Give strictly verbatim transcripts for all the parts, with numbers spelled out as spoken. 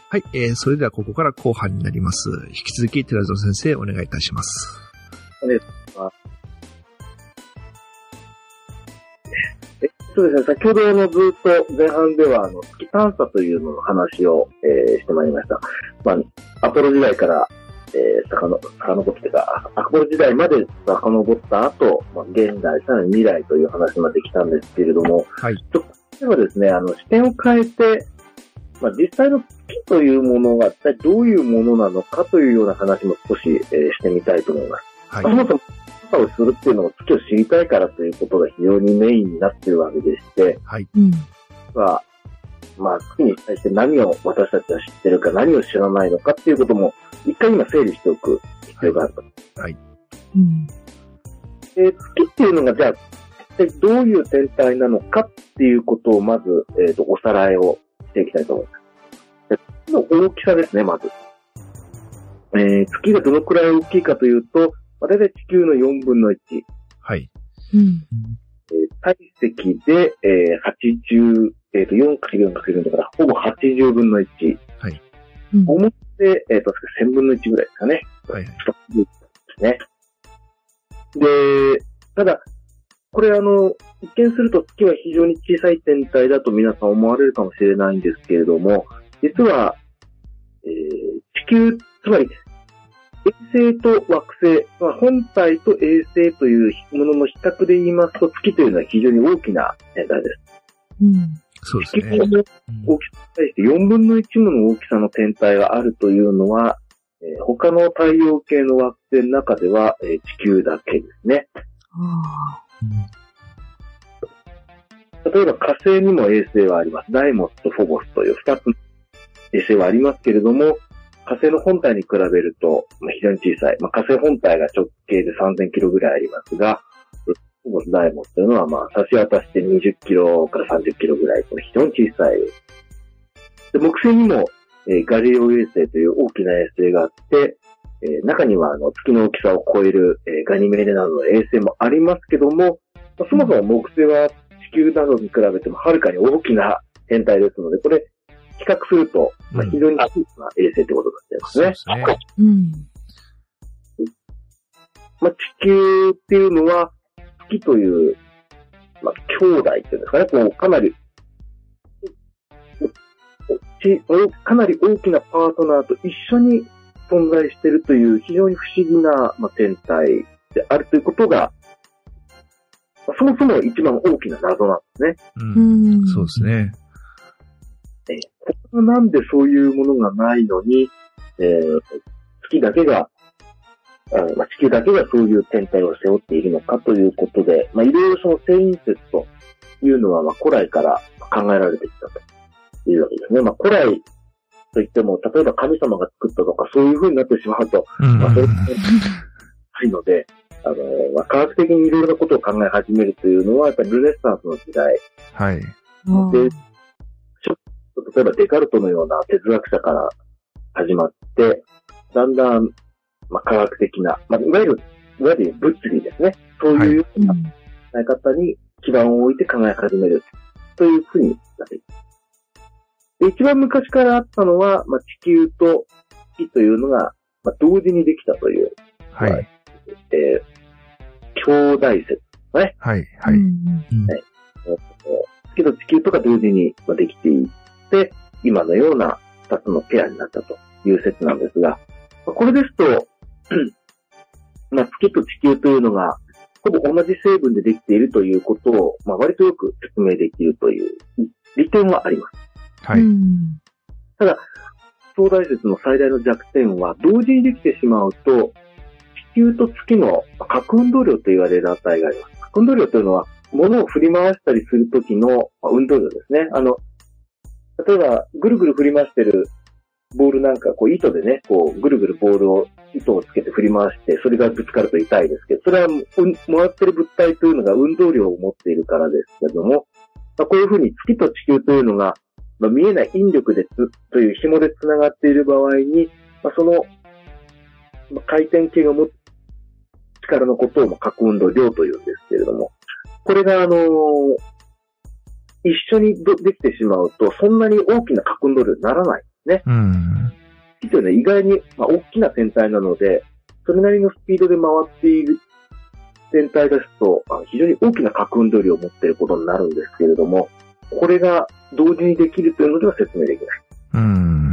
はい、えー、それではここから後半になります。引き続き寺園先生お願いいたします。 お願いします。えそうですね、先ほどあのずっと前半ではあの月探査というのの話を、えー、してまいりました。まあ、アポロ時代から、えー、さかの、遡ってか、アポロ時代まで遡った後、まあ、現代、さらに未来という話まで来たんですけれども、 はい。 ちょっと例えばですね、あの視点を変えて、まあ、実際の月というものが一体どういうものなのかというような話も少し、えー、してみたいと思います。はい。そもそも調査をするっていうのも月を知りたいからということが非常にメインになっているわけでして、はい。は、まあ、月に対して何を私たちは知ってるか、何を知らないのかっていうことも、一回今整理しておく必要があると。はい。はい。うん。で、月っていうのが、じゃあ、一体どういう天体なのかっていうことを、まず、えっと、おさらいをしていきたいと思います。月の大きさですね、まず。えー、月がどのくらい大きいかというと、まあ、大体地球のよんぶんのいち。はい。うん。えー、体積で、えー、はちじゅう、えっ、ー、と、よんかけるよんかけるよん だから、ほぼはちじゅうぶんのいち。はい。うん、重で、えっ、ー、と、せんぶんのいちぐらいですかね。はい。ですね。で、ただ、これあの、一見すると月は非常に小さい天体だと皆さん思われるかもしれないんですけれども、実は、えー、地球、つまり、衛星と惑星、まあ、本体と衛星というものの比較で言いますと、月というのは非常に大きな天体です。うん。そうですね。地球の大きさに対してよんぶんのいちもの大きさの天体があるというのは、えー、他の太陽系の惑星の中では、えー、地球だけですね。あうん、例えば火星にも衛星はあります。ダイモスとフォボスというふたつの衛星はありますけれども、火星の本体に比べると、まあ、非常に小さい。まあ、火星本体が直径でさんぜんキロぐらいありますが、フォボス、ダイモスというのは、まあ、差し渡してにじゅっキロからさんじゅっキロぐらい、これ非常に小さい。で、木星にも、えー、ガリレオ衛星という大きな衛星があって、えー、中にはあの月の大きさを超える、えー、ガニメデなどの衛星もありますけども、まあ、そもそも木星は地球などに比べてもはるかに大きな天体ですので、これ比較すると、まあ、非常に小さな衛星ということになっていますね。そうですね。うん。まあ、地球っていうのは月という、まあ、兄弟っていうんですかね、こうかなりかなり大きなパートナーと一緒に存在しているという非常に不思議な、まあ、天体であるということが、まあ、そもそも一番大きな謎なんですね。 うん、そうですね。 えー、なんでそういうものがないのに、えー、月だけが、あまあ、地球だけがそういう天体を背負っているのかということで、まあ、いろいろその遷移説というのは、まあ、古来から考えられてきたと。いうわけですね。まあ、古来といっても、例えば神様が作ったとか、そういう風になってしまうと、まあ、それはないので、あの、まあ、科学的にいろいろなことを考え始めるというのは、やっぱりルネッサンスの時代。はい。で、例えばデカルトのような哲学者から始まって、だんだん、まあ、科学的な、まあ、いわゆる、いわゆる物理ですね。そういうような考え方に基盤を置いて考え始めるという風になっています。で一番昔からあったのは、まあ、地球と月というのが、まあ、同時にできたという、はい。まあ、えー、兄弟説ですね。はい、はい。はい、月と地球とか同時にできていって、今のような二つのペアになったという説なんですが、これですと、まあ、月と地球というのが、ほぼ同じ成分でできているということを、まあ、割とよく説明できるという利点はあります。はい。ただ、東大説の最大の弱点は、同時にできてしまうと、地球と月の核運動量と言われる値があります。核運動量というのは、物を振り回したりするときの運動量ですね。あの、例えば、ぐるぐる振り回してるボールなんか、こう、糸でね、こう、ぐるぐるボールを、糸をつけて振り回して、それがぶつかると痛いですけど、それは、回ってる物体というのが運動量を持っているからですけども、まあ、こういうふうに月と地球というのが、まあ、見えない引力でつという紐でつながっている場合に、まあ、その、まあ、回転系が持つ力のことを、まあ、核運動量というんですけれども、これがあのー、一緒にできてしまうと、そんなに大きな核運動量にならないですね。 うん。 月というのは意外に、まあ、大きな天体なので、それなりのスピードで回っている天体ですと、非常に大きな核運動量を持っていることになるんですけれども、これが同時にできるというのでは説明できない。 うん。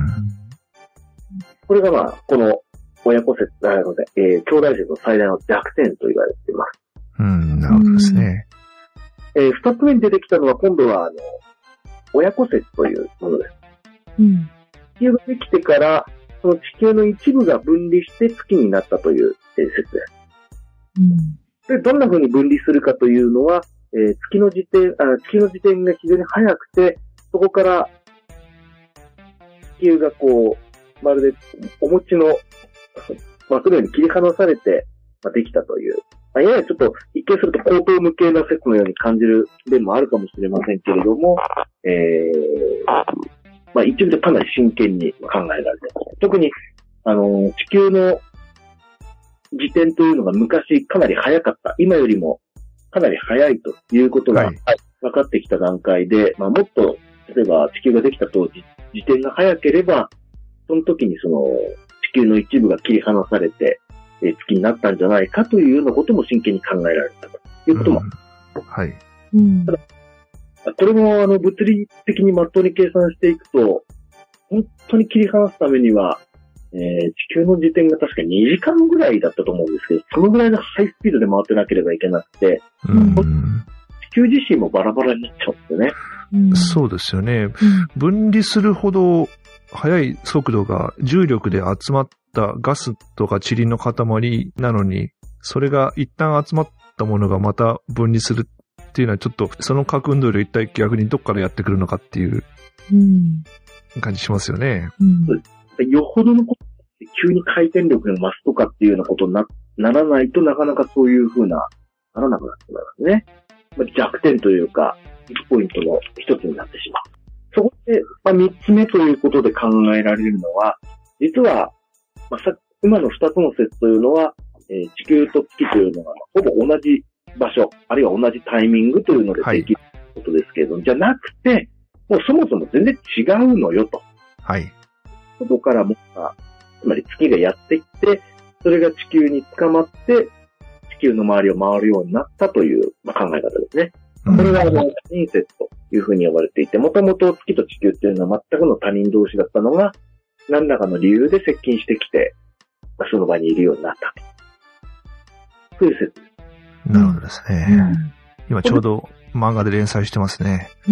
これがまあ、この親子説、なので、えー、兄弟説の最大の弱点と言われています。 うん、なるほどですね。 えー、二つ目に出てきたのは、今度は、あの、親子説というものです。 うん。 地球ができてから、その地球の一部が分離して月になったという、えー、説です。 うん。 で、どんな風に分離するかというのは、えー、月の時点、あ、地球の時点が非常に早くて、そこから地球がこう、まるでお餅の膜のように切り離されて、まあ、できたという。まあ、ややちょっと一見すると高等無形な説のように感じる面もあるかもしれませんけれども、えー、まあ一部でかなり真剣に考えられています。特に、あの、地球の時点というのが昔かなり早かった。今よりもかなり早いということが分かってきた段階で、まあもっと、例えば地球ができた当時、時点が早ければ、その時にその地球の一部が切り離されて、えー、月になったんじゃないかというようなことも真剣に考えられたということも、 うん、はい。 うん、 ただこれもあの物理的にまっとうに計算していくと、本当に切り離すためには、えー、地球の時点が確かにじかんぐらいだったと思うんですけど、そのぐらいのハイスピードで回ってなければいけなくて、 うん、 地球自身もバラバラになっちゃってね。 うん、そうですよね。分離するほど速い速度が重力で集まったガスとか塵の塊なのに、それが一旦集まったものがまた分離するっていうのはちょっとその核運動量一体逆にどっからやってくるのかっていう感じしますよね。 うんうん、よほどのことって急に回転力が増すとかっていうようなことに な, ならないとなかなかそういう風な、ならなくなってしまいますね。まあ、弱点というか、ポイントの一つになってしまう。そこで、まあ、三つ目ということで考えられるのは、実は、まあ、さ今の二つの説というのは、えー、地球と月というのがほぼ同じ場所、あるいは同じタイミングというのでできることですけれども、はい、じゃなくて、もうそもそも全然違うのよと。 はい。 そこからも、つまり月がやってきて、それが地球に捕まって、地球の周りを回るようになったという、まあ、考え方ですね。これが、あの、他人説というふうに呼ばれていて、もともと月と地球っていうのは全くの他人同士だったのが、何らかの理由で接近してきて、その場にいるようになったと。そういう説です。 なるほどですね。うん、今ちょうど漫画で連載してますね。うん、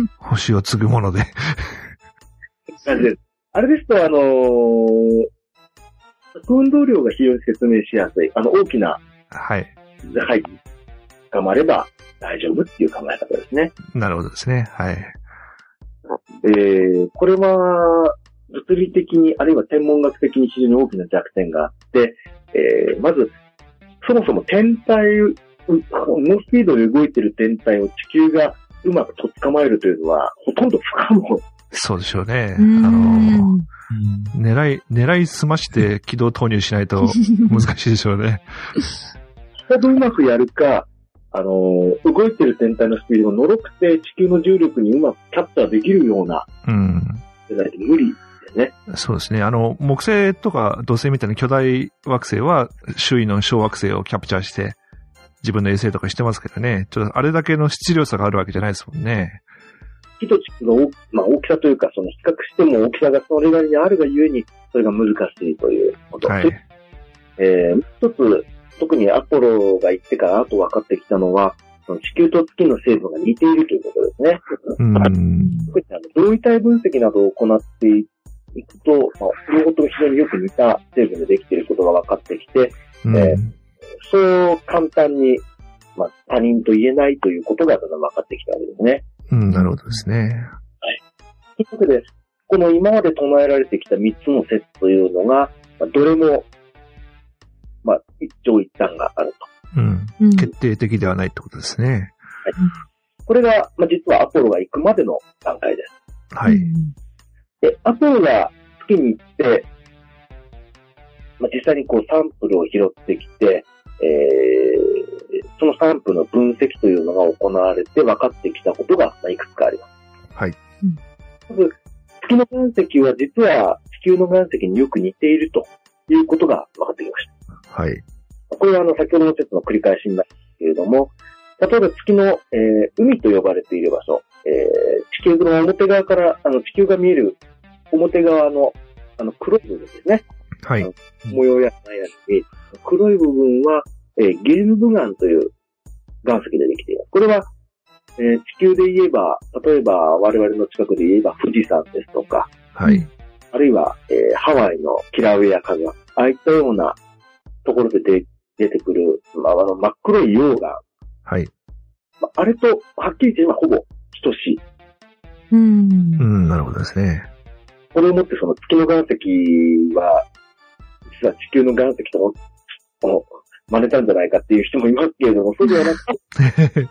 星を継ぐもので。 あれですと、あのー、運動量が非常に説明しやすい。あの、大きな、 はい。 はい。捕まれば大丈夫っていう考え方ですね。 なるほどですね。はい。 えー、これは、物理的に、あるいは天文学的に非常に大きな弱点があって、えー、まず、そもそも天体、ノスピードで動いている天体を地球がうまくとっ捕まえるというのは、ほとんど不可能。 そうでしょうね。あの、狙い、狙いすまして軌道投入しないと難しいでしょうね。 ほどうまくやるか、あの、動いている天体のスピードがのろくて地球の重力にうまくキャプチャーできるような、うん。無理ですね。 そうですね。あの、木星とか土星みたいな巨大惑星は周囲の小惑星をキャプチャーして自分の衛星とかしてますけどね。ちょっとあれだけの質量差があるわけじゃないですもんね。 月と地球の大、まあ、大きさというか、その比較しても大きさがそれなりにあるがゆえに、それが難しいということ。はい。えー、一つ、特にアポロが行ってから後分かってきたのは、その地球と月の成分が似ているということですね。うん。特にあの同位体分析などを行っていくと、まあ、両方とも非常によく似た成分でできていることが分かってきて、うん、えー、そう簡単に、まあ、他人と言えないということがだんだん分かってきたわけですね。 うん、なるほどですね。はい。 ということで、この今まで唱えられてきたみっつの説というのが、まあ、どれも、まあ、一長一短があると。うん。決定的ではないってことですね。はい。 これが、まあ、実はアポロが行くまでの段階です。 はい。 で、アポロが月に行って、まあ、実際にこうサンプルを拾ってきて、えー、そのサンプルの分析というのが行われて分かってきたことがいくつかあります。 はい。 まず、 月の岩石は実は地球の岩石によく似ているということが分かってきました。 はい。 これはあの先ほどの説の繰り返しになるんですけれども、例えば月の、えー、海と呼ばれている場所、えー、地球の表側から、あの地球が見える表側のあの黒い部分ですね。 はい。 模様やないやつに、黒い部分は、えー、ゲルブ岩という岩石でできています。これは、えー、地球で言えば、例えば我々の近くで言えば富士山ですとか、 はい。 あるいは、えー、ハワイのキラウエア火山、ああいったようなところで出出てくる、まあ、あの真っ黒い溶岩。 はい。 まあ、あれと、はっきり言ってほぼ等しい。 うん。 うん、なるほどですね。 これをもってその月の岩石は、実は地球の岩石とも、真似たんじゃないかっていう人もいますけれども、そうではなくて、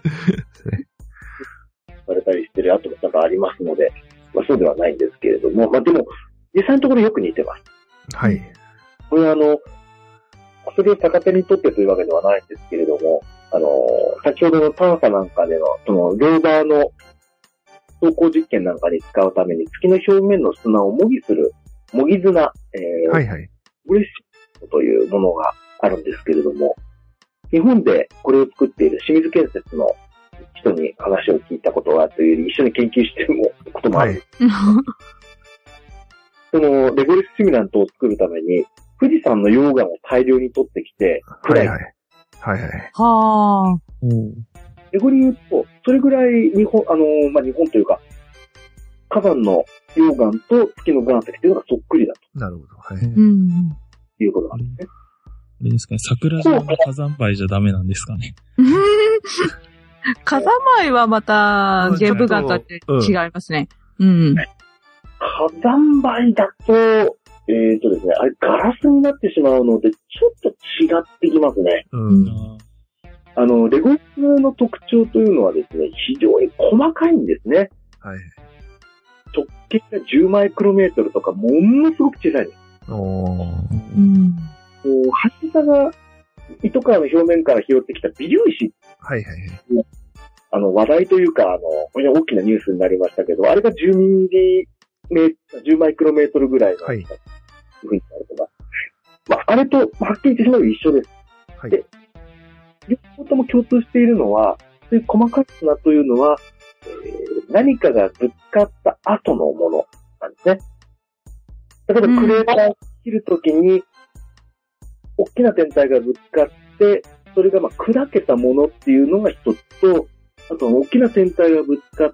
されたりしてる跡が多々ありますので、まあそうではないんですけれども、まあでも、実際のところよく似てます。 はい。 これはあの、それを逆手にとってというわけではないんですけれども、あの、先ほどの探査なんかでの、その、ローバーの走行実験なんかに使うために月の表面の砂を模擬する、模擬砂、えー、 はいはい。 ブレッシュというものがあるんですけれども、日本でこれを作っている清水建設の人に話を聞いたことがあるというより、一緒に研究していることもある。はい、その、レゴリスシミュラントを作るために、富士山の溶岩を大量に取ってきて、 はいはい。はいはい。 はあ。 レゴリ言うと、それぐらい日本、あの、まあ、日本というか、火山の溶岩と月の岩石というのがそっくりだと。 なるほど。はい。 うん。 いうことなんですね。 あれですかね、桜島の火山灰じゃダメなんですかね。 火山灰はまた、玄武岩とは違いますね。うん。 火山灰だと、えーとですね、あれガラスになってしまうので、ちょっと違ってきますね。 うん。 あの、レゴリスの特徴というのはですね、非常に細かいんですね。 はい。 直径がじゅうマイクロメートルとか、ものすごく小さいです。 おー。 うん。 こう、橋さが糸川の表面から拾ってきた微粒子。 はいはいはい。 あの、話題というか、あの、これ大きなニュースになりましたけど、あれがじゅうミリメートル、じゅうマイクロメートルぐらいの、はい。ふうになるとか。まあ、あれと、はっきり言ってしまうと一緒です。 はい。 で、両方とも共通しているのは、そういう細かい砂というのは、えー、何かがぶつかった後のものなんですね。例えばクレーターを切るときに、大きな天体がぶつかって、それがまあ砕けたものっていうのが一つと、あと大きな天体がぶつかって、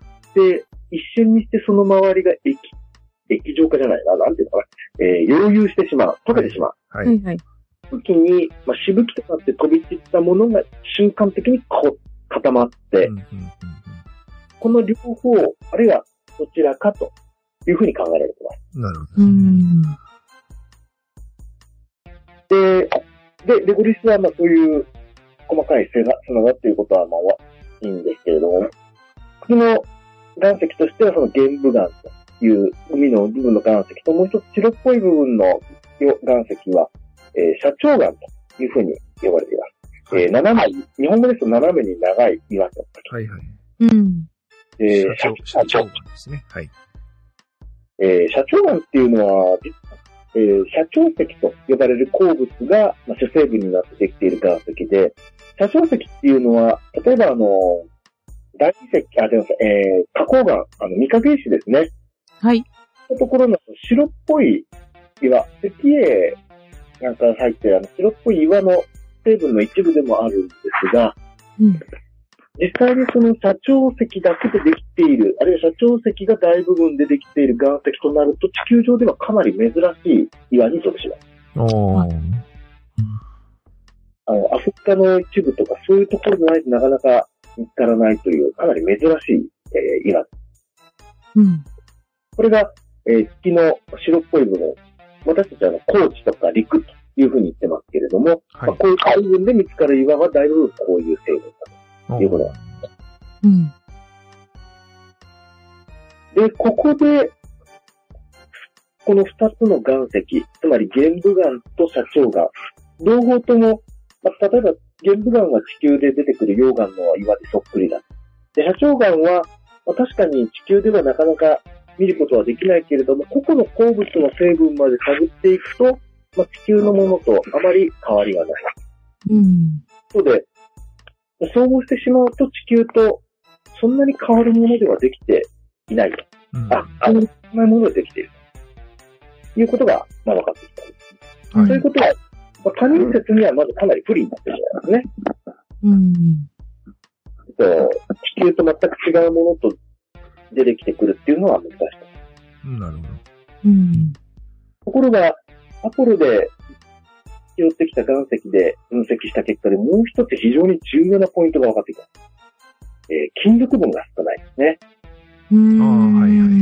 一瞬にしてその周りが液、液状化じゃないな、なんていうのかな、えー、溶融してしまう、溶けてしまう。 はい。はいはい。 時に、まあ、しぶきとなって飛び散ったものが瞬間的にこう固まって、うんうんうんうん、この両方、あるいはどちらかというふうに考えられています。 なるほど。 うんで、で、レゴリスはまあそういう細かい砂だっていうことはまあいいんですけれども、次の岩石としてはその玄武岩という海の部分の岩石と、もう一つ白っぽい部分の岩石は、えー、斜長岩というふうに呼ばれています。はい、えー、斜め、日本語ですと斜めに長い岩と。 はいはい。 うん。 えー、 斜長岩ですね。はい。 えー、斜長岩っていうのは、えー、斜長石と呼ばれる鉱物が、まあ、主成分になってできている岩石で、斜長石っていうのは、例えばあの、大理石、あ、でも、えー、花崗岩、あの、御影石ですね。 はい。 のところの白っぽい岩、石英なんか入ってるあの白っぽい岩の成分の一部でもあるんですが、 うん、 実際にその斜長石だけでできている、あるいは斜長石が大部分でできている岩石となると、地球上ではかなり珍しい岩に属します。 おー。 あの、アフリカの一部とかそういうところじゃないとなかなか見つからないという、かなり珍しい、えー、岩。 うん。 これが、えー、月の白っぽい部分、私たちはあの高地とか陸というふうに言ってますけれども、はい、まあ、こういう部分で見つかる岩は大部分こういう成分だということなんです。 うん。 で、ここで、この二つの岩石、つまり玄武岩と斜長岩、両方とも、まあ、例えば玄武岩は地球で出てくる溶岩の岩でそっくりだ。で、斜長岩は、まあ、確かに地球ではなかなか見ることはできないけれども、個々の鉱物の成分まで探っていくと、まあ、地球のものとあまり変わりがない。 うん。 そうで、総合してしまうと地球とそんなに変わるものではできていない。うん、あ、あの、ないものでできている。ということが、まあ、分かってきたんです。はい、ということは、まあ、他人説にはまずかなり不利になってるんですね。 うん。 地球と全く違うものと出てきてくるっていうのは難しい。 うん、なるほど。 うん。 ところが、アポロで拾ってきた岩石で分析した結果でもう一つ非常に重要なポイントが分かってきた。えー、金属分が少ないですね。 うーん。ああ、はいはいはい。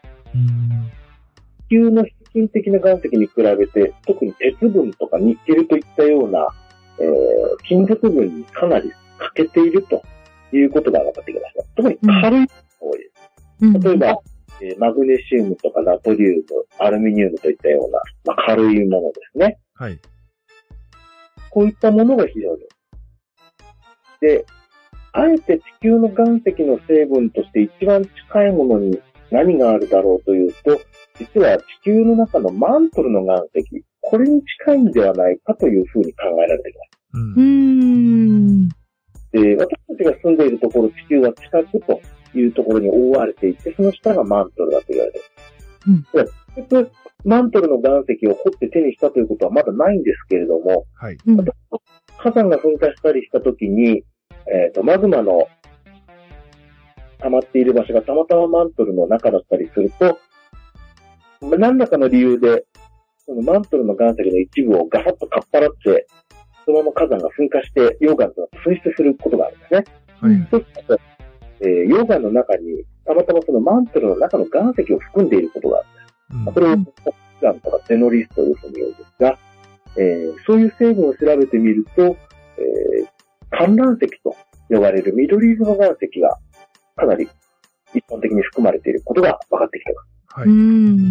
地球の平均的な岩石に比べて、特に鉄分とかニッケルといったような、えー、金属分にかなり欠けているということが分かってきました。特に軽いのが多いです。うん、例えば、えー、マグネシウムとかナトリウム、アルミニウムといったような、まあ、軽いものですね。 はい。 こういったものが非常に。で、あえて地球の岩石の成分として一番近いものに何があるだろうというと、実は地球の中のマントルの岩石、これに近いんではないかというふうに考えられています。 うーん。 で、私たちが住んでいるところ、地球は地殻というところに覆われていて、その下がマントルだと言われています。うん、直接マントルの岩石を掘って手にしたということはまだないんですけれども、 はい、 火山が噴火したりしたときに、えっと、マグマの溜まっている場所がたまたまマントルの中だったりすると、何らかの理由で、そのマントルの岩石の一部をガサッとかっぱらって、そのまま火山が噴火して溶岩と噴出することがあるんですね。はい、そうすると、えー、溶岩の中にたまたまそのマントルの中の岩石を含んでいることがあるんです。うん、これを岩とかゼノリスというふうに言うんですが、えー、そういう成分を調べてみると、えー、観覧石と呼ばれる緑色の岩石がかなり一般的に含まれていることが分かってきています。 はい。うん。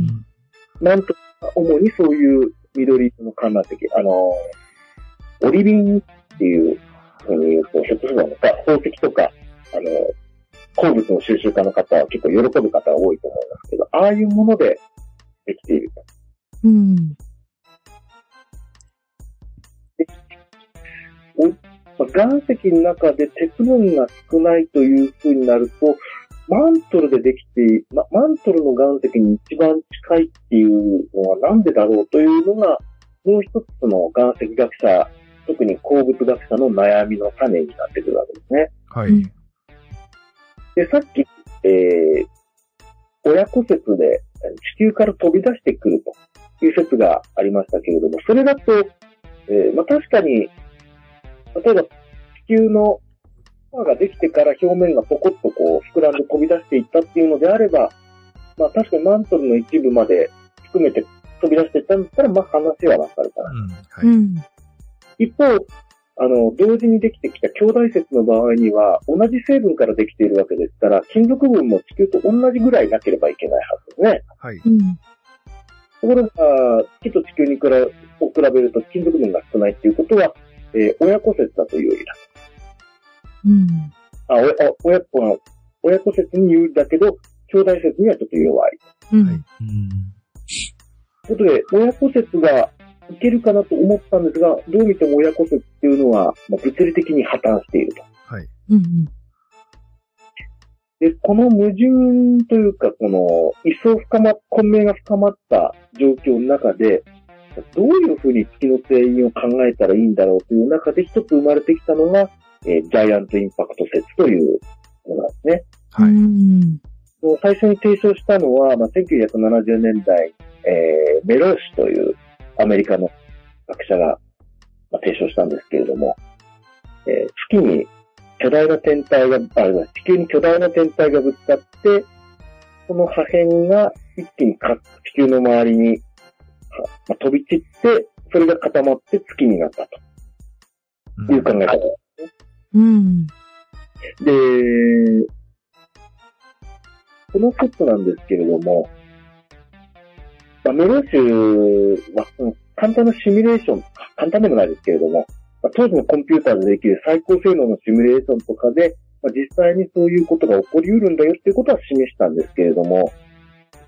なんと主にそういう緑色の観覧石、あのー、オリビンっていうふうに言うと、ひょっとするのか、宝石とか、あのー、鉱物の収集家の方は結構喜ぶ方が多いと思いますけど、ああいうものでできていると。 うん。 岩石の中で鉄分が少ないという風になると、マントルでできて、ま、マントルの岩石に一番近いっていうのはなんでだろうというのが、もう一つの岩石学者、特に鉱物学者の悩みの種になってくるわけですね。 はい。 で、さっき、えー、親子説で地球から飛び出してくるという説がありましたけれども、それだと、えー、まあ、確かに、例えば地球の輪ができてから表面がポコッとこう膨らんで飛び出していったっていうのであれば、まあ確かにマントルの一部まで含めて飛び出していったんだったら、まあ話はわかるかな。 うんはい、 一方、あの、同時にできてきた兄弟説の場合には、同じ成分からできているわけですから、金属分も地球と同じぐらいなければいけないはずですね。 はい。 うん、 ところが、月と地球に比べ、を比べると金属分が少ないっていうことは、えー、親子説だというよりだ。 うん。 あ、おあ親子の、親子説に有利だけど、兄弟説にはちょっと弱い。 うん。 はい。 ということで、親子説がいけるかなと思ったんですが、どう見ても親子説っていうのは、まあ、物理的に破綻していると。 はい。 うん。 で、この矛盾というか、この、一層深ま、混迷が深まった状況の中で、どういうふうに月の定因を考えたらいいんだろうという中で一つ生まれてきたのが、えー、ジャイアントインパクト説というものなんですね。 はい。 うん最初に提唱したのは、まあ、せんきゅうひゃくななじゅうねんだい、えー、メローシというアメリカの学者が、まあ、提唱したんですけれども、えー、月に巨大な天体が、あ、地球に巨大な天体がぶつかって、その破片が一気にか地球の周りに、まあ、飛び散って、それが固まって月になったという考え方ですね。 うん。 で、この説なんですけれども、まあ、メローシュは簡単なシミュレーション、簡単でもないですけれども、まあ、当時のコンピューターでできる最高性能のシミュレーションとかで、まあ、実際にそういうことが起こり得るんだよっていうことは示したんですけれども、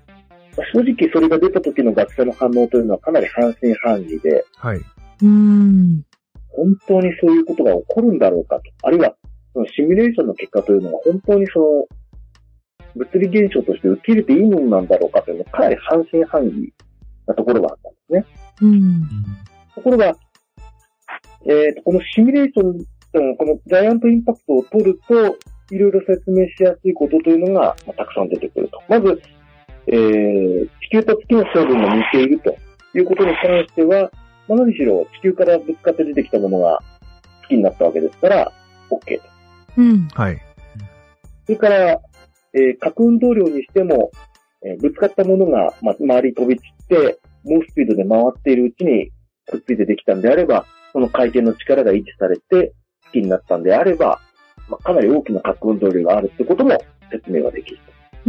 正直それが出た時の学者の反応というのはかなり半信半疑で、 はい。 うーん。 本当にそういうことが起こるんだろうかと。あるいは、そのシミュレーションの結果というのは本当にその、物理現象として受け入れていいものなんだろうかというのはかなり半信半疑なところがあったんですね。 うん。 ところが、えーと、このシミュレーション、このジャイアントインパクトを取ると、いろいろ説明しやすいことというのが、まあ、たくさん出てくると。まず、えー、地球と月の成分が似ているということに関しては、まあ、何しろ地球からぶつかって出てきたものが月になったわけですから、OK と。 うん。 はい。 それから、えー、核運動量にしても、えー、ぶつかったものが、まあ、周り飛び散って、猛スピードで回っているうちにくっついてできたんであれば、その回転の力が維持されて月になったんであれば、まあ、かなり大きな核運動量があるってことも説明ができる。 うん。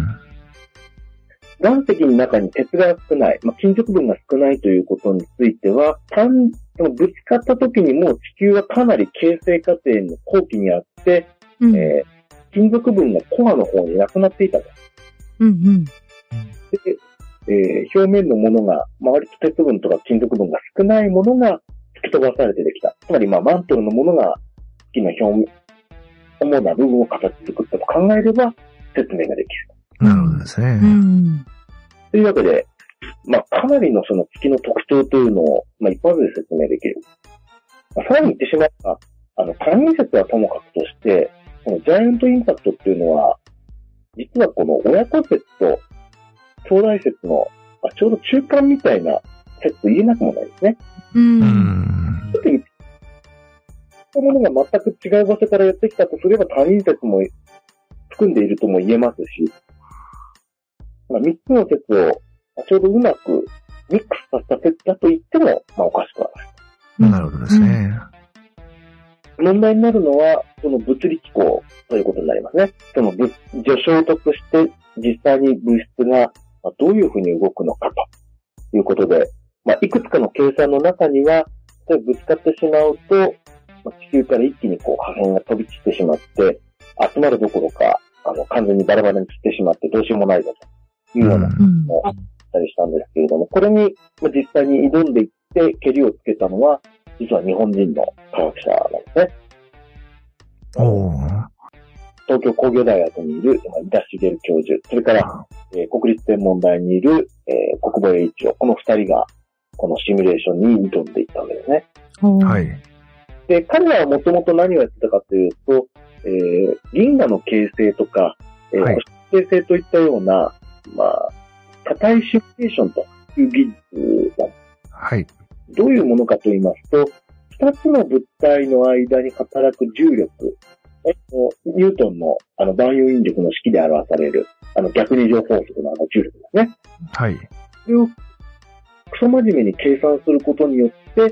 岩石の中に鉄が少ない、まあ、金属分が少ないということについては、単ぶつかった時にも地球はかなり形成過程の後期にあって、うん、えー、金属分がコアの方になくなっていたと。 うんうん。 でえー、表面のものが、周りと鉄分とか金属分が少ないものが突き飛ばされてできた。つまり、まあ、マントルのものが月の表面、主な部分を形作ったと考えれば説明ができる。 なるほどですね。 うん。 というわけで、まあ、かなりのその月の特徴というのを、まあ、一発で説明できる。まあ、さらに言ってしまえば、あの、単位説はともかくとして、このジャイアントインパクトっていうのは、実はこの親子説と兄弟説の、まあ、ちょうど中間みたいな説と言えなくもないですね。 うん。 特に、そのものが全く違う場所からやってきたとすれば、他人説も含んでいるとも言えますし、まあ、三つの説をちょうどうまくミックスさせた説だと言っても、まあ、おかしくはない。なるほどですね。 問題になるのは、その物理機構ということになりますね。その序章として実際に物質がどういうふうに動くのかということで、まあ、いくつかの計算の中には、例えばぶつかってしまうと、まあ、地球から一気にこう破片が飛び散ってしまって、集まるどころか、あの、完全にバラバラに散ってしまってどうしようもないぞというようなこともあったりしたんですけれども、これに実際に挑んでいってケリをつけたのは、実は日本人の科学者なんですね。 お東京工業大学にいる井田茂教授、それから、えー、国立天文台にいる、えー、国母栄一郎、この二人がこのシミュレーションに挑んでいったわけですね。 はい。 で、彼らはもともと何をやってたかというと、えー、銀河の形成とか、えーはい、形成といったような、まあ、多体シミュレーションという技術なんです。 はい。 どういうものかと言いますと、二つの物体の間に働く重力、ニュートンのあの万有引力の式で表される、あの逆二乗法則のあの重力ですね。 はい。 それをクソ真面目に計算することによって、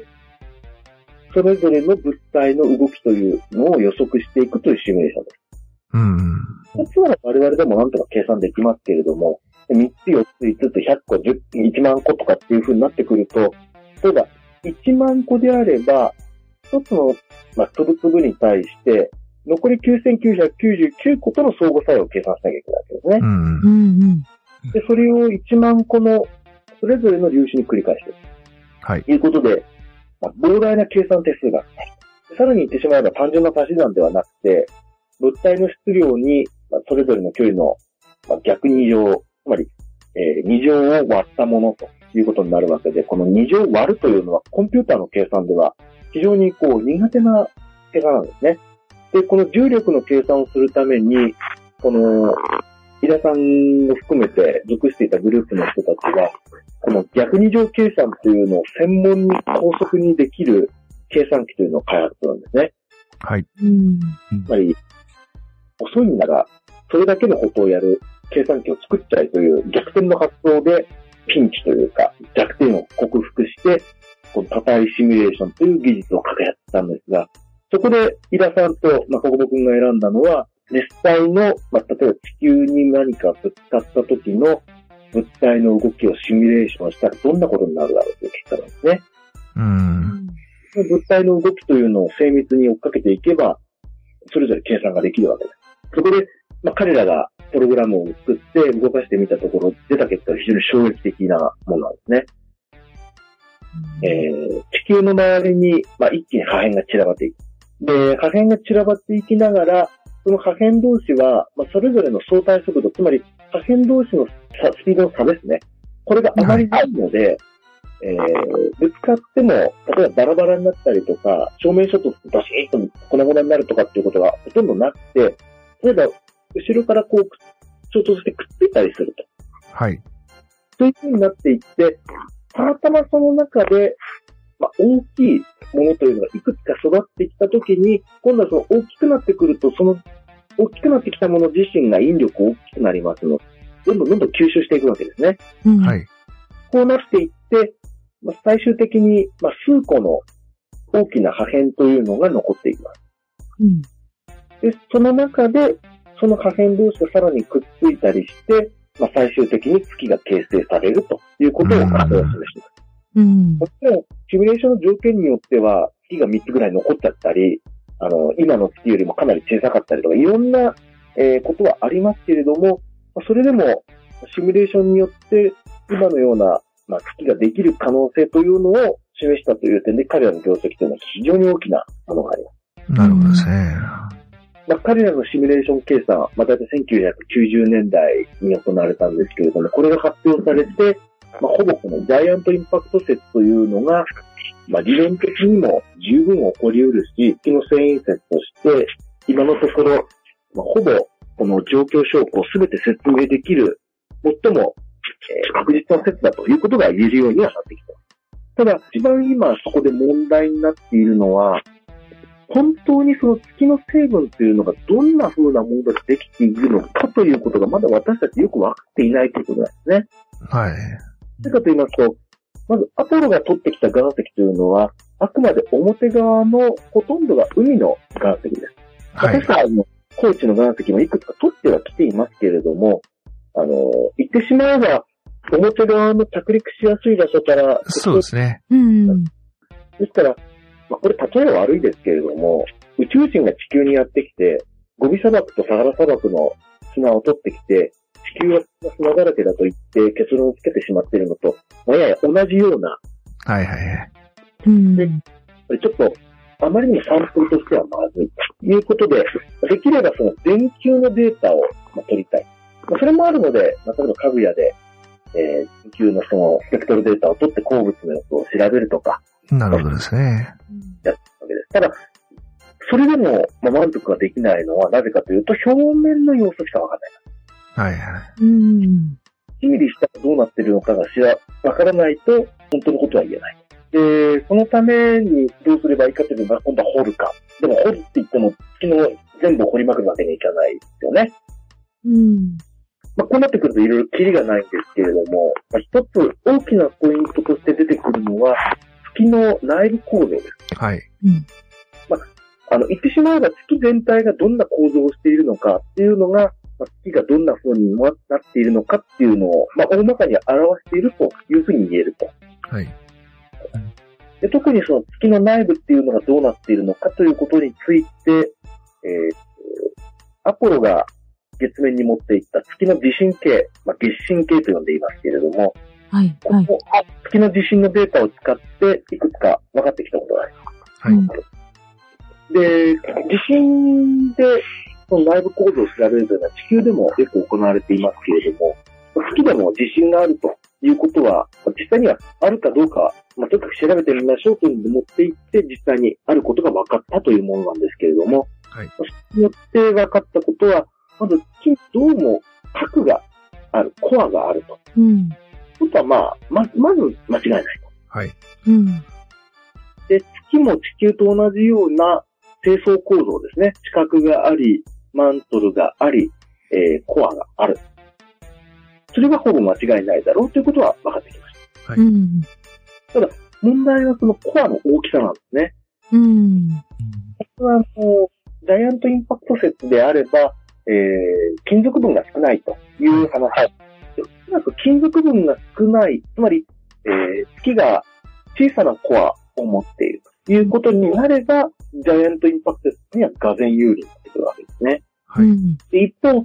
それぞれの物体の動きというのを予測していくというシミュレーションです。 うん。 ふたつは我々でもなんとか計算できますけれども、みっつ、よっつ、いつつ、ひゃっこ、じゅう、いちまんことかっていう風になってくると、例えばいちまんこであれば、一つの、まあ、粒々に対して、残りきゅうせんきゅうひゃくきゅうじゅうきゅうことの相互作用を計算しなきゃいけないわけですね。 うんうん、 で、それをいちまんこのそれぞれの粒子に繰り返している。 はい。 ということで、まあ、膨大な計算手数がある。さらに言ってしまえば単純な足し算ではなくて、物体の質量に、まあ、それぞれの距離の、まあ、逆二乗、つまり、えー、二乗を割ったものということになるわけで、この二乗を割るというのはコンピューターの計算では非常にこう苦手な計算なんですね。で、この重力の計算をするために、この、井田さんを含めて属していたグループの人たちが、この逆二乗計算というのを専門に高速にできる計算機というのを開発するんですね。 はい。 うん。 つまり、遅いんなら、それだけのことをやる計算機を作っちゃいという逆転の発想で、ピンチというか、弱点を克服して、この多体シミュレーションという技術を掛け合ってたんですが、そこで、井田さんと、まあ、国母君が選んだのは、実際の、まあ、例えば地球に何かぶつかった時の物体の動きをシミュレーションしたらどんなことになるだろうという結果なんですね。 うん。 物体の動きというのを精密に追っかけていけば、それぞれ計算ができるわけです。そこで、まあ、彼らが、 プログラムを作って動かしてみたところ、出た結果が非常に衝撃的なものなんですね。うん、えー、地球の周りに、まあ、一気に破片が散らばっていく。で、破片が散らばっていきながら、その破片同士は、まあ、それぞれの相対速度、つまり破片同士のスピードの差ですね。これがあまりないので、はい、えー、ぶつかっても、例えばバラバラになったりとか、正面衝突バシーッと粉々になるとかっていうことがほとんどなくて、例えば、後ろからこう、衝突してくっついたりすると。 はい。 そういう風になっていって、たまたまその中で、まあ、大きいものというのがいくつか育ってきたときに、今度はその大きくなってくると、その大きくなってきたもの自身が引力大きくなりますので、どんどんどんどん吸収していくわけですね。 うん、 はい。 こうなっていって、まあ、最終的に、まあ、数個の大きな破片というのが残っていきます。 うん、 で、その中で、その破片同士がさらにくっついたりして、まあ、最終的に月が形成されるということを表します。 うん。 もちろん、シミュレーションの条件によっては、月がみっつぐらい残っちゃったり、あの、今の月よりもかなり小さかったりとか、いろんな、えー、ことはありますけれども、それでも、シミュレーションによって、今のような、まあ、月ができる可能性というのを示したという点で、彼らの業績というのは非常に大きなものがあります。 なるほどですね。 まあ、彼らのシミュレーション計算は、まあ、だいたいせんきゅうひゃくきゅうじゅうねんだいに行われたんですけれども、これが発表されて、まあ、ほぼこのジャイアントインパクト説というのが、まあ、理論的にも十分起こり得るし、月の遷移説として、今のところ、まあ、ほぼこの状況証拠をすべて説明できる、最も、えー、確実な説だということが言えるようにはなってきた。ただ、一番今そこで問題になっているのは、本当にその月の成分というのがどんな風なものでできているのかということがまだ私たちよく分かっていないということなんですね。 はい。 なぜかと言いますと、まずアポロが取ってきた岩石というのは、あくまで表側のほとんどが海の岩石です。はい、私たちの高地の岩石もいくつか取ってはきていますけれども、あの、言ってしまえば、表側の着陸しやすい場所から、 そうですね。 うん。 ですから、まあ、これ例えは悪いですけれども、宇宙人が地球にやってきて、ゴビ砂漠とサハラ砂漠の砂を取ってきて、地球は砂だらけだと言って結論をつけてしまっているのと、まあ、やや同じような。 はいはいはい。 うん、 で、ちょっと、あまりにもサンプルとしてはまずいということで、できればその電球のデータを取りたい。まあ、それもあるので、まあ、例えばかぐやで、えー、電球のそのベクトルデータを取って鉱物の様子を調べるとか。 なるほどですね。 やったわけです。ただ、それでも、まあ、満足ができないのはなぜかというと、表面の様子しかわからない。 はいはい。 うん。 推理したらどうなっているのかが知ら、わからないと、本当のことは言えない。で、そのためにどうすればいいかというのが、今度は掘るか。でも掘るって言っても、月の全部掘りまくるわけにいかないですよね。 うん。 まあ、こうなってくるといろいろキリがないんですけれども、まあ、一つ大きなポイントとして出てくるのは、月の内部構造です。 はい。 うん。 まあ、あの、言ってしまえば月全体がどんな構造をしているのかっていうのが、まあ、月がどんな風になっているのかっていうのを、まあ、大まかに表しているというふうに言えると。 はい。 で、特にその月の内部っていうのがどうなっているのかということについて、えー、アポロが月面に持っていった月の地震計、まあ、月震計と呼んでいますけれども、 はい、はい。 ここ月の地震のデータを使っていくつか分かってきたことがあります。 はい。 うん、で、地震でその内部構造を調べるというのは地球でもよく行われていますけれども、月でも地震があるということは、実際にはあるかどうか、まあ、とにかく調べてみましょうというので持っていって、実際にあることが分かったというものなんですけれども、 はい。 それによって分かったことは、まず月どうも核がある、コアがあると。 うん。 ことはまあ、ま、まず間違いないと。 はい。 うん。 で、月も地球と同じような成層構造ですね。地殻があり、マントルがあり、えー、コアがある。それがほぼ間違いないだろうということは分かってきました。 はい。 うん。 ただ、問題はそのコアの大きさなんですね。 うん。 これは、あの、ジャイアントインパクト説であれば、えー、金属分が少ないという話。はい。おそらく金属分が少ない、つまり、えー、月が小さなコアを持っているということになれば、ジャイアントインパクト説には俄然有利になってくるわけですね。 はい。 で一方、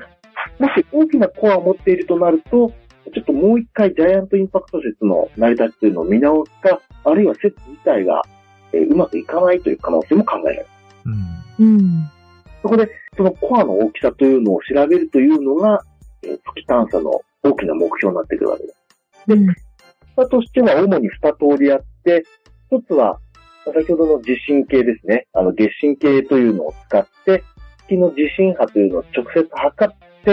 もし大きなコアを持っているとなると、ちょっともう一回ジャイアントインパクト説の成り立ちというのを見直すか、あるいは説自体が、えー、うまくいかないという可能性も考えられる。 うん。 そこで、そのコアの大きさというのを調べるというのが、えー、月探査の大きな目標になってくるわけです。で、うん、結果としては主に二通りあって、一つは、先ほどの地震計ですね。あの、月震計というのを使って、月の地震波というのを直接測って、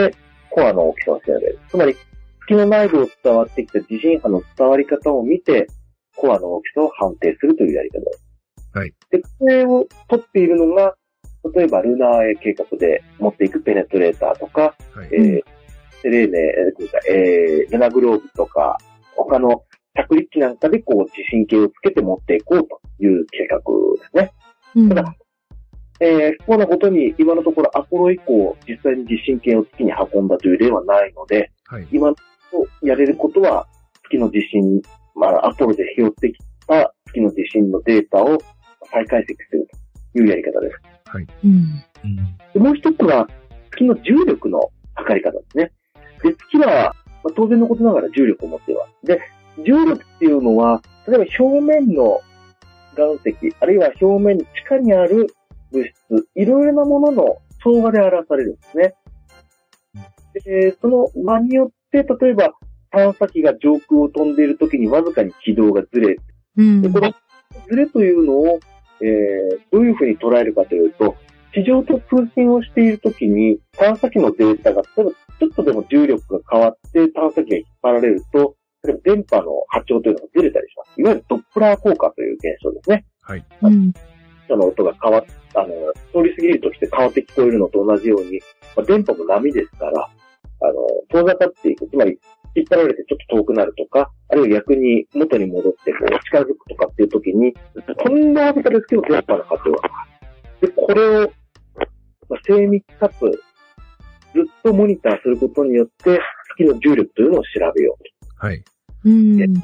コアの大きさを調べる。つまり、月の内部を伝わってきた地震波の伝わり方を見て、コアの大きさを判定するというやり方です。はい。で、これを取っているのが、例えばルナー A 計画で持っていくペネトレーターとか、はい、えー、セレーネ、えー、ルナグローブとか、他の着陸機なんかでこう地震計をつけて持っていこうという計画ですね。うん、ただ、えー、不幸なことに今のところアポロ以降実際に地震計を月に運んだという例はないので、はい、今のところやれることは月の地震、まあアポロで拾ってきた月の地震のデータを再解析するというやり方です。はい。うん、でもう一つは月の重力の測り方ですね。で、月は、まあ、当然のことながら重力を持っています。で、重力っていうのは、例えば表面の岩石、あるいは表面に地下にある物質、いろいろなものの相和で表されるんですね。で、その間によって、例えば探査機が上空を飛んでいるときにわずかに軌道がずれる。うん、で、このずれというのを、えー、どういうふうに捉えるかというと、地上と通信をしているときに探査機のデータが、例えばちょっとでも重力が変わって探査機が引っ張られると、電波の波長というのがずれたりします。いわゆるドップラー効果という現象ですね。はい。うん。その音が変わっ、あの、通り過ぎるときって変わって聞こえるのと同じように、まあ、電波も波ですから、あの、遠ざかっていく。つまり、引っ張られてちょっと遠くなるとか、あるいは逆に元に戻ってこう近づくとかっていうときに、こんなわずかですけど電波の波長が。で、これを、まあ、精密かつ、ずっとモニターすることによって、月の重力というのを調べようと。はい。うん。で、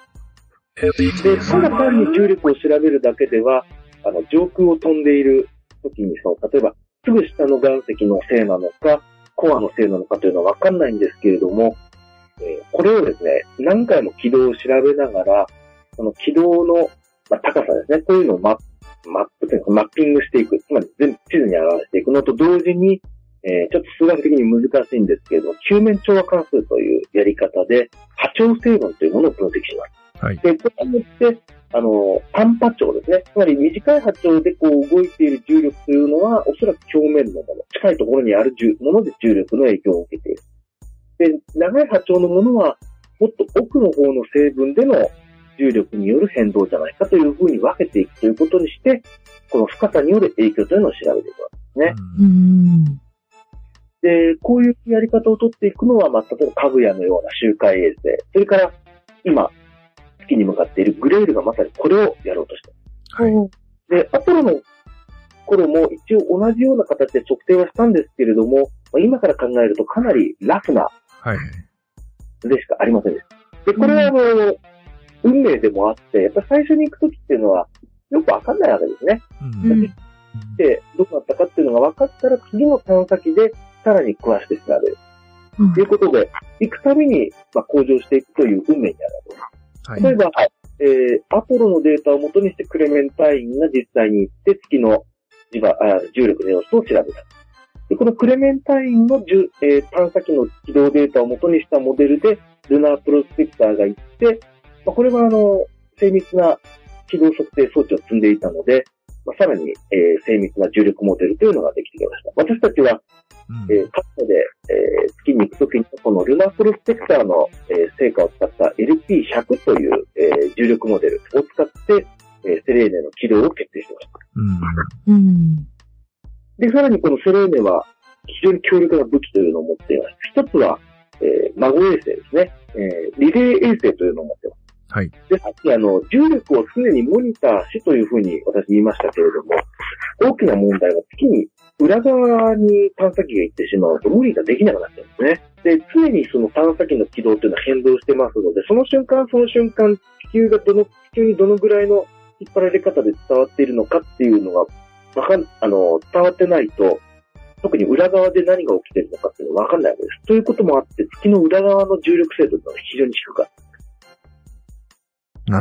ただ単に重力を調べるだけでは、あの、上空を飛んでいる時に、その、例えば、すぐ下の岩石のせいなのか、コアのせいなのかというのはわかんないんですけれども、えー、これをですね、何回も軌道を調べながら、その軌道の、まあ、高さですね、こういうのをマップ、マップというかマッピングしていく、つまり全部地図に表していくのと同時に、えー、ちょっと数学的に難しいんですけれども、球面調和関数というやり方で、波長成分というものを分析します。はい。で、これによって、あの、単波長ですね。つまり短い波長でこう動いている重力というのは、おそらく表面のもの、近いところにあるもので重力の影響を受けている。で、長い波長のものは、もっと奥の方の成分での重力による変動じゃないかというふうに分けていくということにして、この深さによる影響というのを調べていくわけですね。うん。で、こういうやり方を取っていくのは、まあ、例えばかぐやのような周回衛星、それから今、月に向かっているグレールがまさにこれをやろうとしています。はい、で、アポロの頃も一応同じような形で測定はしたんですけれども、まあ、今から考えるとかなりラフなでしかありませんでした。で、これはあの、うん、運命でもあって、やっぱ最初に行くときっていうのはよくわかんないわけですね。うん、で、どうなったかっていうのが分かったら次の探査機でさらに詳しく調べる。と、うん、いうことで、行くたびに、まあ、向上していくという運命になるわけです。はい、例えば、えー、アポロのデータを元にしてクレメンタインが実際に行って月の磁場あ重力の様子を調べた。でこのクレメンタインの、えー、探査機の軌道データを元にしたモデルでルナープロスペクターが行って、まあ、これはあの精密な軌道測定装置を積んでいたので、まあ、さらに、えー、精密な重力モデルというのができてきました。私たちはうんえー、過去で、えー、月に行くときにこのルナープロスペクターの、えー、成果を使った エルピーひゃく という、えー、重力モデルを使って、えー、セレーネの軌道を決定しました。うんうん、で、さらにこのセレーネは非常に強力な武器というのを持っています。一つは、えー、孫衛星ですね、えー。リレー衛星というのを持っています。はい。で、さっきあの、重力を常にモニターしというふうに私言いましたけれども、大きな問題は月に裏側に探査機が行ってしまうと無理ができなくなっちゃうんですね。で、常にその探査機の軌道というのは変動してますので、その瞬間その瞬間、地球がどの、地球にどのぐらいの引っ張られ方で伝わっているのかっていうのが、わかん、あの、伝わってないと、 特に裏側で何が起きているのかっていうのは分かんないわけです。ということもあって、月の裏側の重力精度というのは非常に低かった。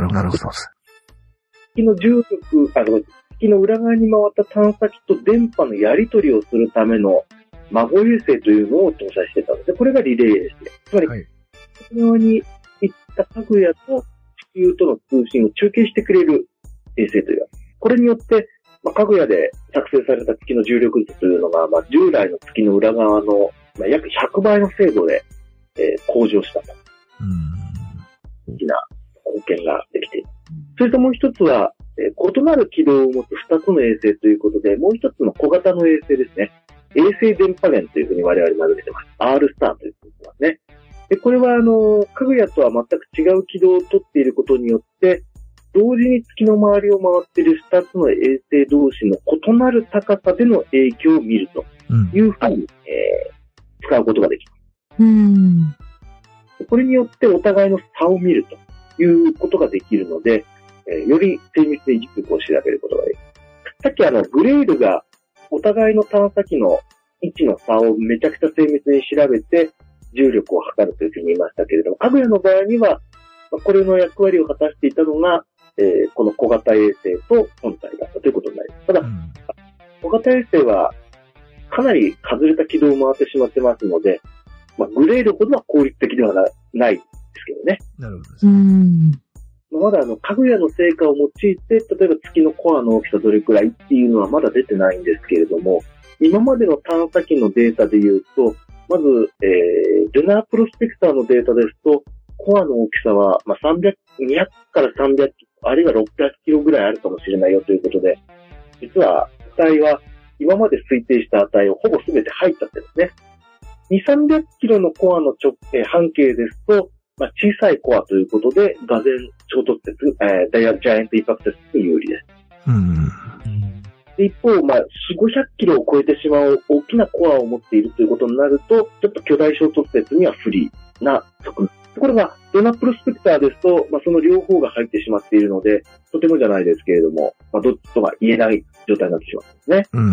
なるほど、なるほど。 月の重力、あの、月の裏側に回った探査機と電波のやり取りをするための孫衛星というのを搭載してたんですね。これがリレー衛星。つまり、はい、月側に行ったかぐやと地球との通信を中継してくれる衛星という。これによって、まあ、かぐやで作成された月の重力図というのが、まあ、従来の月の裏側の、まあ、約ひゃくばいの精度で、えー、向上したと。うん。大きな貢献ができている。それともう一つは、えー、異なる軌道を持つ二つの衛星ということで、もう一つの小型の衛星ですね。衛星電波源というふうに我々名付けてます。R スターというふうに言ってますね。で、これはあの、かぐやとは全く違う軌道をとっていることによって、同時に月の周りを回っている二つの衛星同士の異なる高さでの影響を見るというふうに、うん、えー、使うことができます。うん、これによってお互いの差を見るということができるので、えー、より精密に軸を調べることができる。さっきあの、グレールがお互いの探査機の位置の差をめちゃくちゃ精密に調べて重力を測るというふうに言いましたけれども、かぐやの場合には、これの役割を果たしていたのが、えー、この小型衛星と本体だったということになります。ただ、うん、小型衛星はかなり外れた軌道を回ってしまってますので、まあ、グレールほどは効率的ではな、ないですけどね。なるほどですね。うんまだあの、かぐやの成果を用いて、例えば月のコアの大きさどれくらいっていうのはまだ出てないんですけれども、今までの探査機のデータで言うと、まず、えー、ルナープロスペクターのデータですと、コアの大きさは、まあ、さんびゃく、にひゃくからさんびゃく、あるいはろっぴゃくキロぐらいあるかもしれないよということで、実は、値は今まで推定した値をほぼ全て入ったってですね。にひゃく、さんびゃくキロのコアの直、えー、半径ですと、まあ、小さいコアということで、俄然衝突説、えー、ダイアジャイアントインパクト説に有利です。うん、で一方、まあ、よんひゃく、ごひゃくキロを超えてしまう大きなコアを持っているということになると、ちょっと巨大衝突説には不利な側面。ところが、ルナープロスペクターですと、まあ、その両方が入ってしまっているので、とてもじゃないですけれども、まあ、どっちとは言えない状態になってしまうんですね。うん。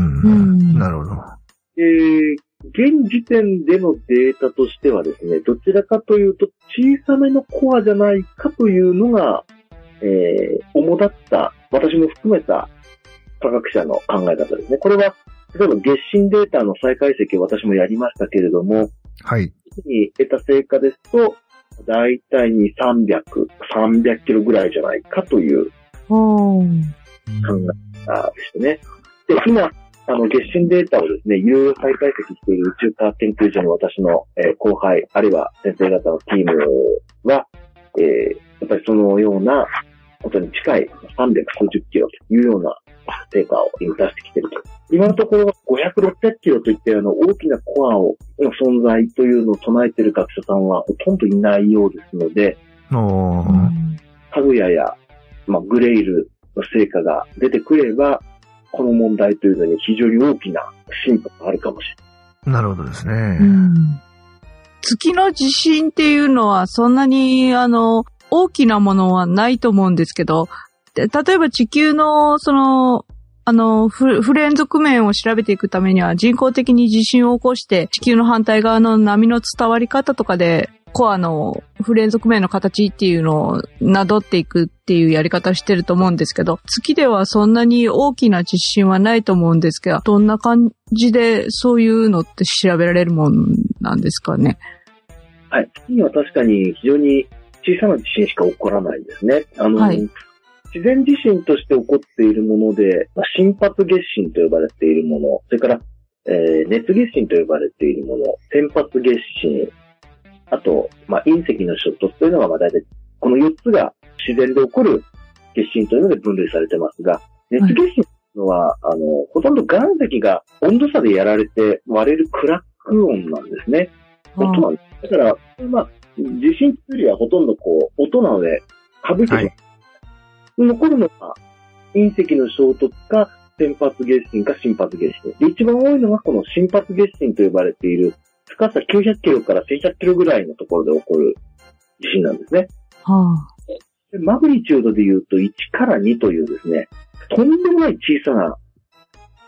なるほど。えー現時点でのデータとしてはですね、どちらかというと小さめのコアじゃないかというのが、えー、主だった、私も含めた科学者の考え方ですね。これは、例えば月震データの再解析を私もやりましたけれども、はい。に得た成果ですと、だいたいにさんびゃく、さんびゃくキロぐらいじゃないかという考え方でしたね。で、今、あの、月震データをですね、いろいろ再解析している宇宙科学研究所の私の、えー、後輩、あるいは先生方のチームは、えー、やっぱりそのようなことに近いさんびゃくきゅうじゅっキロというような成果を今出してきていると。今のところごひゃく、ろっぴゃくキロといったような大きなコアをの存在というのを唱えている学者さんはほとんどいないようですので、かぐやや、まあ、グレイルの成果が出てくれば、この問題というのに非常に大きな進歩があるかもしれない。なるほどですね。うん、 月の地震っていうのはそんなにあの大きなものはないと思うんですけど、例えば地球のそのあの不、不連続面を調べていくためには人工的に地震を起こして地球の反対側の波の伝わり方とかでコアの不連続面の形っていうのをなどっていくっていうやり方をしてると思うんですけど、月ではそんなに大きな地震はないと思うんですけど、どんな感じでそういうのって調べられるもんなんですかね。 はい。月には確かに非常に小さな地震しか起こらないんですね。あの、はい、自然地震として起こっているもので、まあ、深発月震と呼ばれているもの、それから、えー、熱月震と呼ばれているもの、先発月震、あと、まあ、隕石の衝突というのが、まあ、大体、このよっつが自然で起こる月震というので分類されてますが、熱月震というのは、はい、あの、ほとんど岩石が温度差でやられて割れるクラック音なんですね。音なんです。だから、まあ、地震というよりはほとんどこう、音なので、かぶってます。はい、残るのが、隕石の衝突か、先発月震か深発月震。で、一番多いのがこの深発月震と呼ばれている、深さきゅうひゃくキロからせんひゃくキロぐらいのところで起こる地震なんですね。はあ、でマグニチュードで言うといちからにというですね、とんでもない小さな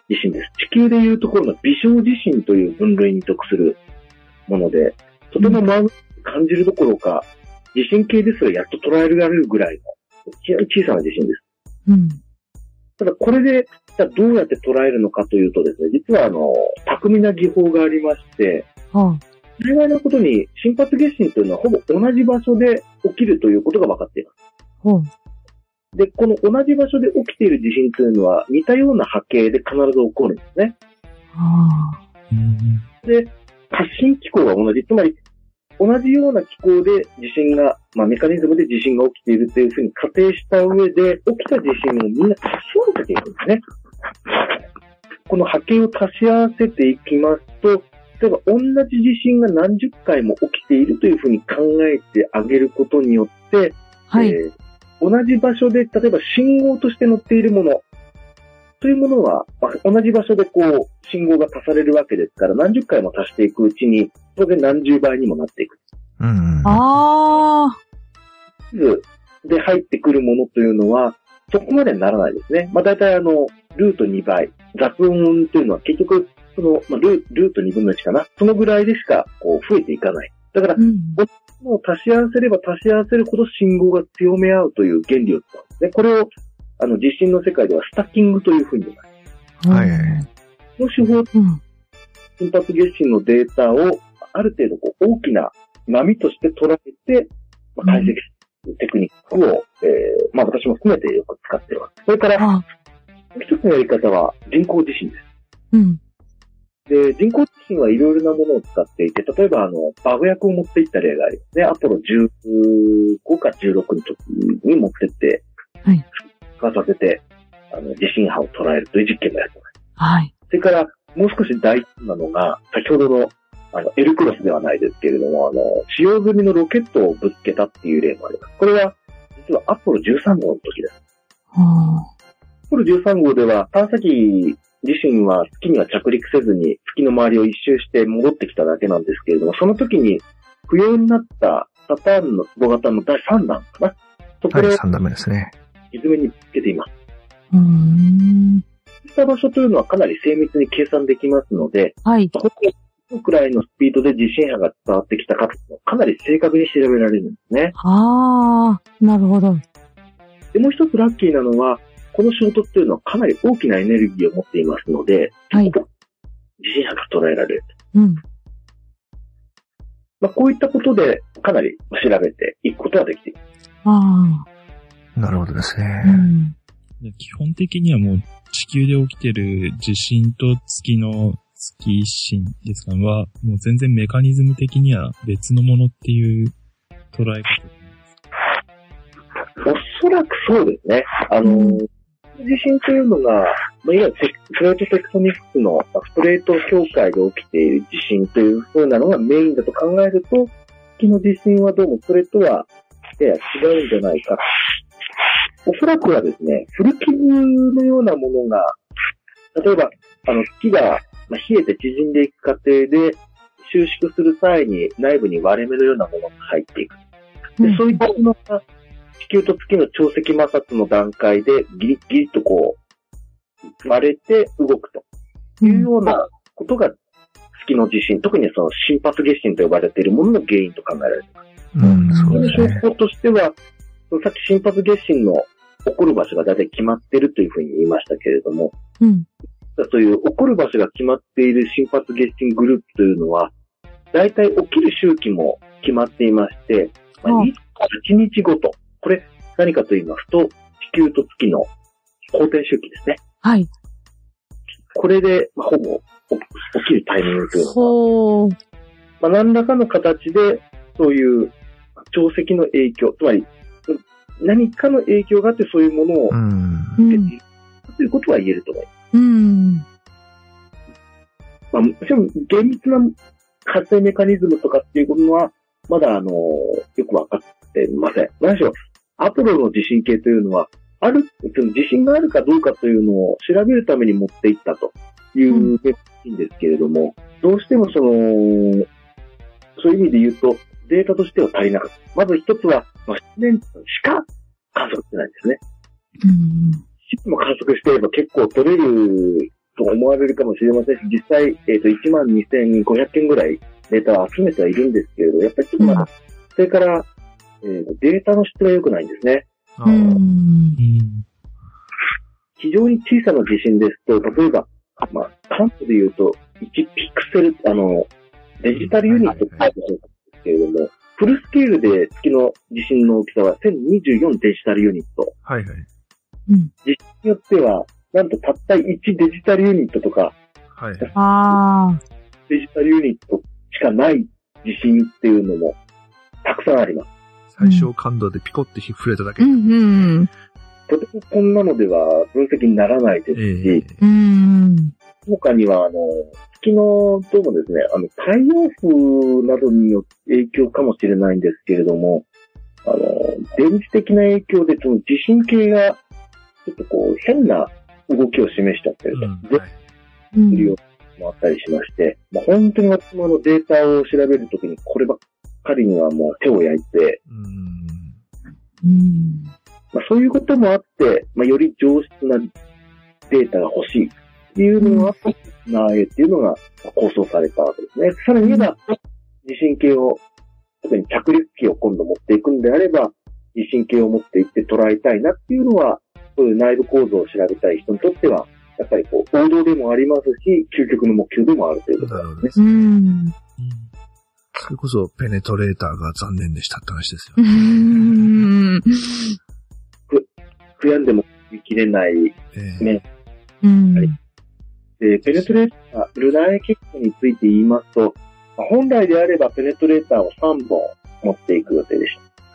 地震です。地球でいうところの微小地震という分類に属するもので、とてもまず感じるどころか、地震計ですらやっと捉えられるぐらいの小さな地震です。 うん。 ただこれで、じゃあどうやって捉えるのかというとですね、実はあの、巧みな技法がありまして、 はあ、 幸いなことに深発月震というのはほぼ同じ場所で起きるということが分かっています。 はあ、で、この同じ場所で起きている地震というのは似たような波形で必ず起こるんですね。 はあ、 で、発震機構が同じ、つまり同じような気候で地震が、まあメカニズムで地震が起きているというふうに仮定した上で、起きた地震をみんな足し合わせていくんですね。この波形を足し合わせていきますと、例えば同じ地震が何十回も起きているというふうに考えてあげることによって、 はい、 えー、同じ場所で、例えば信号として載っているものというものは、まあ、同じ場所でこう、信号が足されるわけですから、何十回も足していくうちに、当然何十倍にもなっていく。 うん。 ああ。 図で入ってくるものというのは、そこまでにならないですね。まあ大体あの、ルートにばい。雑音というのは結局、その、まあ、ル, ルートにぶんのいちかな。そのぐらいでしか、こう、増えていかない。だから、うん、もう足し合わせれば足し合わせるほど信号が強め合うという原理を使うんですね。これを、あの、地震の世界ではスタッキングというふうに言います。 はい。 この手法、うん、頻発月震のデータを、ある程度こう大きな波として捉えて、まあ、解析するテクニックを、えー、まあ私も含めてよく使っています。それから、もう一つのやり方は人工地震です。 うん。 で、人工地震はいろいろなものを使っていて、例えばあの、爆薬を持っていった例がありますね。アポロじゅうごかじゅうろくの時に持ってって、 はい。 復活させて、あの、地震波を捉えるという実験もやってます。 はい。 それから、もう少し大事なのが、先ほどのあの、L クロスではないですけれども、あの、使用済みのロケットをぶつけたっていう例もあります。これは、実はアポロじゅうさんごうの時です。 はあ、 アポロじゅうさんごうでは、探査機自身は月には着陸せずに、月の周りを一周して戻ってきただけなんですけれども、その時に不要になったサターンの壺型のだいさんだんかな。そこで、 はい、さんだんめですね。 泉にぶつけています。 うーん。 そうした場所というのはかなり精密に計算できますので、 はい。 そこでどのくらいのスピードで地震波が伝わってきたかというのをかなり正確に調べられるんですね。 ああ、なるほど。 で、もう一つラッキーなのは、この衝突というのはかなり大きなエネルギーを持っていますので、 はい。 地震波が捉えられる。 うん。 まあ、こういったことでかなり調べていくことができています。 ああ。なるほどですね。 うん、 基本的にはもう地球で起きてる地震と月の月震ですかは、もう全然メカニズム的には別のものっていう捉え方です。 おそらくそうですね。あの、うん、地震というのが、まあ、いわゆるプレートテクトニクスのプレート境界で起きている地震という風なのがメインだと考えると、月の地震はどうもそれとはやや違うんじゃないか。おそらくはですね、古傷のようなものが、例えば、あの、月が冷えて縮んでいく過程で、収縮する際に内部に割れ目のようなものが入っていく。で、そういったものが、地球と月の潮汐摩擦の段階でギリギリとこう、割れて動くというようなことが、月の地震、特にその深発月震と呼ばれているものの原因と考えられています。 うん、そうですね。 証拠としては、さっき深発月震の起こる場所が大体決まっているというふうに言いましたけれども、 うん、 そういう起こる場所が決まっている深発月震グループというのは、大体起きる周期も決まっていまして、まあ、にじゅうはちにちごと、これ何かと言いますと、地球と月の公転周期ですね。 はい。 これで、まあ、ほぼ起きるタイミングというのは、 ほー。 まあ、何らかの形で、そういう潮汐の影響、つまり何かの影響があってそういうものを受けているということは言えると思います。 うん。 まあ、もちろん厳密な発生メカニズムとかっていうことは、まだあの、よくわかっていません。何しろ、アポロの地震計というのは、ある、その地震があるかどうかというのを調べるために持っていったというべきんですけれども、うん、どうしてもその、そういう意味で言うと、データとしては足りなかった。まず一つは、まあ、自然しか観測してないんですね。 うん。 しも観測していれば結構取れると思われるかもしれませんし、実際、えっと、いちまんにせんごひゃくけんぐらいデータを集めてはいるんですけれど、やっぱりちょっとまだ、うん、それから、えー、データの質が良くないんですね。 うん、 非常に小さな地震ですと、例えば、まあ、関東で言うと、いちピクセル、あの、デジタルユニットって言うんですけれども、フルスケールで月の地震の大きさはせんにじゅうよんデジタルユニット。 はいはい。 うん、 地震によっては、なんとたったいちデジタルユニットとか、 はい。 あデジタルユニットしかない地震っていうのもたくさんあります。 最小感度でピコって触れただけ。 うんうん、 とてもこんなのでは分析にならないですし、えー、うん他には、あの、月の、どうもですね、あの、太陽風などによって影響かもしれないんですけれども、あの、電磁的な影響で、その地震計が、ちょっとこう、変な動きを示しちゃってると。うん、はい。いうようもあったりしまして、まあ、本当に私もあのデータを調べるときに、こればっかりにはもう手を焼いて、 うん、 まあ、そういうこともあって、まあ、より上質なデータが欲しい。っていうのがあったなあっていうのが構想されたわけですね。さらに言えば、地震計を、特に着陸機を今度持っていくんであれば、地震計を持っていって捉えたいなっていうのは、そういう内部構造を調べたい人にとっては、やっぱりこう、王道でもありますし、究極の目標でもあるということなんですね。 うんそれこそ、ペネトレーターが残念でしたって話ですよね。うん悔やんでも見切れない面。 えーうんはいで、ペネトレーター、ルナーエ結果について言いますと、本来であればペネトレーターをさんぼん持っていく予定でした。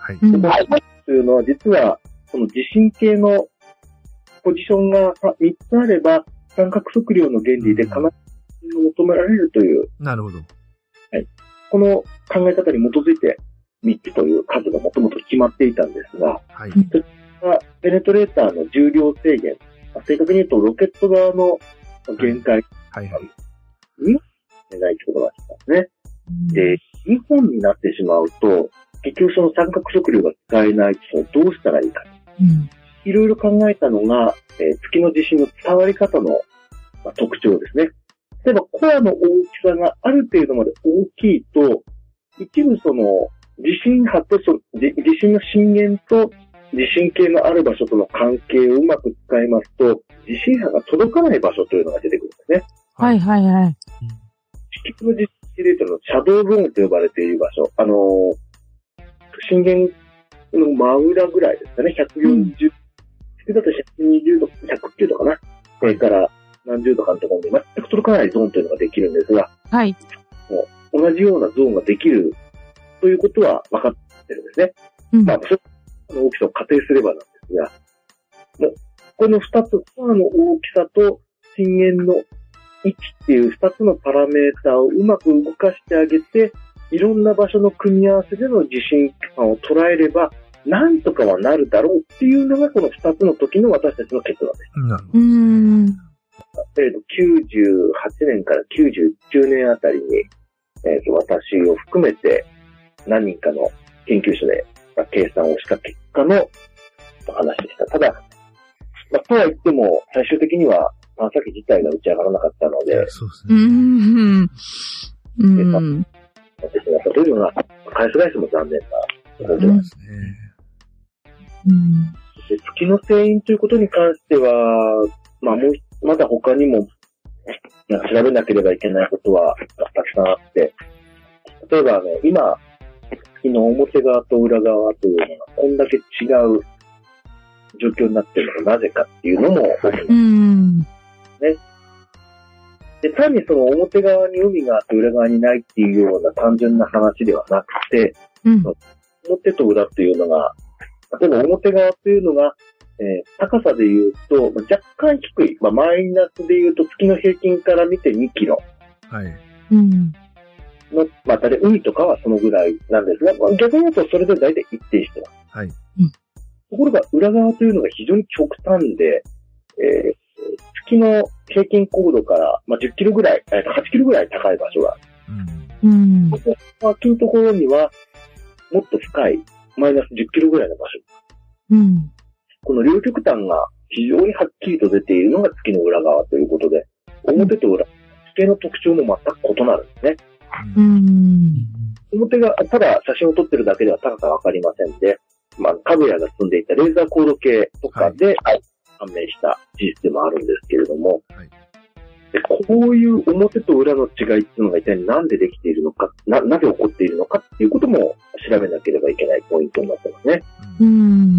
はい。 で、さんぼんというのは実は、この地震計のポジションがみっつあれば、三角測量の原理で必ず求められるという。 なるほど。 はい。この考え方に基づいてみっつという数がもともと決まっていたんですが、 はい。 それがペネトレーターの重量制限、正確に言うとロケット側の限界はいはい。 にないってことがあったんですね。で、にほんになってしまうと、結局その三角測量が使えないとどうしたらいいか。いろいろ考えたのが、えー、月の地震の伝わり方の、まあ、特徴ですね。例えばコアの大きさがある程度まで大きいと、一部その地震波とそ地震の震源と地震計のある場所との関係をうまく使いますと、地震波が届かない場所というのが出てくるんですね。 はいはいはい。 地球の地震データのシャドウゾーンと呼ばれている場所。あのー、震源の真裏ぐらいですかね。ひゃくよんじゅう、地球だとひゃくにじゅうど、ひゃくきゅうどかな。それから何十度かのところで全く届かないゾーンというのができるんですが、 はい。 もう同じようなゾーンができるということは分かってるんですね。 うん、 まあ、その大きさを仮定すればなんですが、もうこの二つ、コアの大きさと震源の位置っていう二つのパラメータをうまく動かしてあげて、いろんな場所の組み合わせでの地震感を捉えれば、なんとかはなるだろうっていうのがこの二つの時の私たちの結論です。 なるほど。うーん。 えっと、きゅうじゅうはちねんからきゅうじゅうきゅうねんあたりに、えっと、私を含めて何人かの研究所で計算をした結果の話でした。ただ、まあ、とは言っても、最終的には探査機自体が打ち上がらなかったので、 そうですね。 うん。うん。 ですね、そういうのが、返す返すも残念なところでそうですね。 うん。 で、月の成因ということに関しては、まあ、もう、まだ他にも、調べなければいけないことはたくさんあって、例えば、ね、今、月の表側と裏側というのがこんだけ違う状況になっているのがなぜかっていうのも大きいですね。で、単にその表側に海があって裏側にないっていうような単純な話ではなくて、 うん、 表と裏というのが、例えば表側というのが、えー、高さで言うと若干低い、まあ、マイナスで言うと月の平均から見てにキロ。 はい。 うんの、まあ、ただ海とかはそのぐらいなんですが、まあ、逆に言うとそれで大体一定してます。 はい。 ところが裏側というのが非常に極端で、えー、月の平均高度から、まあ、じゅっキロぐらい、はちキロぐらい高い場所が、 うん。 ここ脇のところにはもっと深いマイナスじゅっキロぐらいの場所。 うん。 この両極端が非常にはっきりと出ているのが月の裏側ということで、 表と裏、地形の特徴も全く異なるんですね。 うん。 表が、ただ写真を撮ってるだけでは高さわかりませんで、まあ、カグヤが積んでいたレーザー高度計とかで、はい、判明した事実でもあるんですけれども、はい、でこういう表と裏の違いっていうのが一体何でできているのか、な、なぜ起こっているのかっていうことも調べなければいけないポイントになってますね。 うん。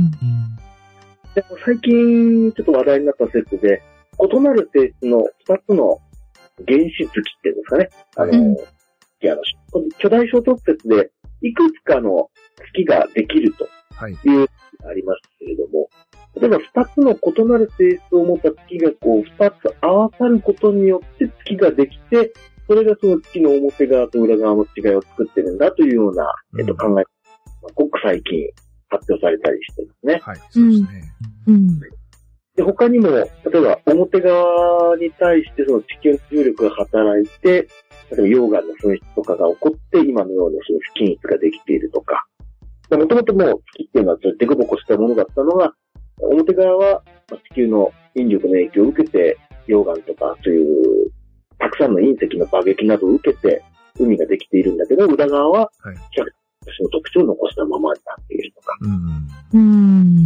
で最近ちょっと話題になった説で、異なる性質の二つの原子月っていうんですかね。あの、うん、あの巨大衝突説でいくつかの月ができるというのがありますけれども、例えば二つの異なる性質を持った月がこう二つ合わさることによって月ができて、それがその月の表側と裏側の違いを作ってるんだというような、うん、えっと、考え、ごく最近発表されたりしてますね。 はい、そうですね。 うん。 で、他にも、例えば表側に対してその地球の重力が働いて、例えば溶岩の噴出とかが起こって、今のようなその不均一ができているとか、もともともう月っていうのはデコボコしたものだったのが、表側は地球の引力の影響を受けて、溶岩とかそういうたくさんの隕石の爆撃などを受けて海ができているんだけど、裏側は比較的の特徴を残したままになっているとか。 うん。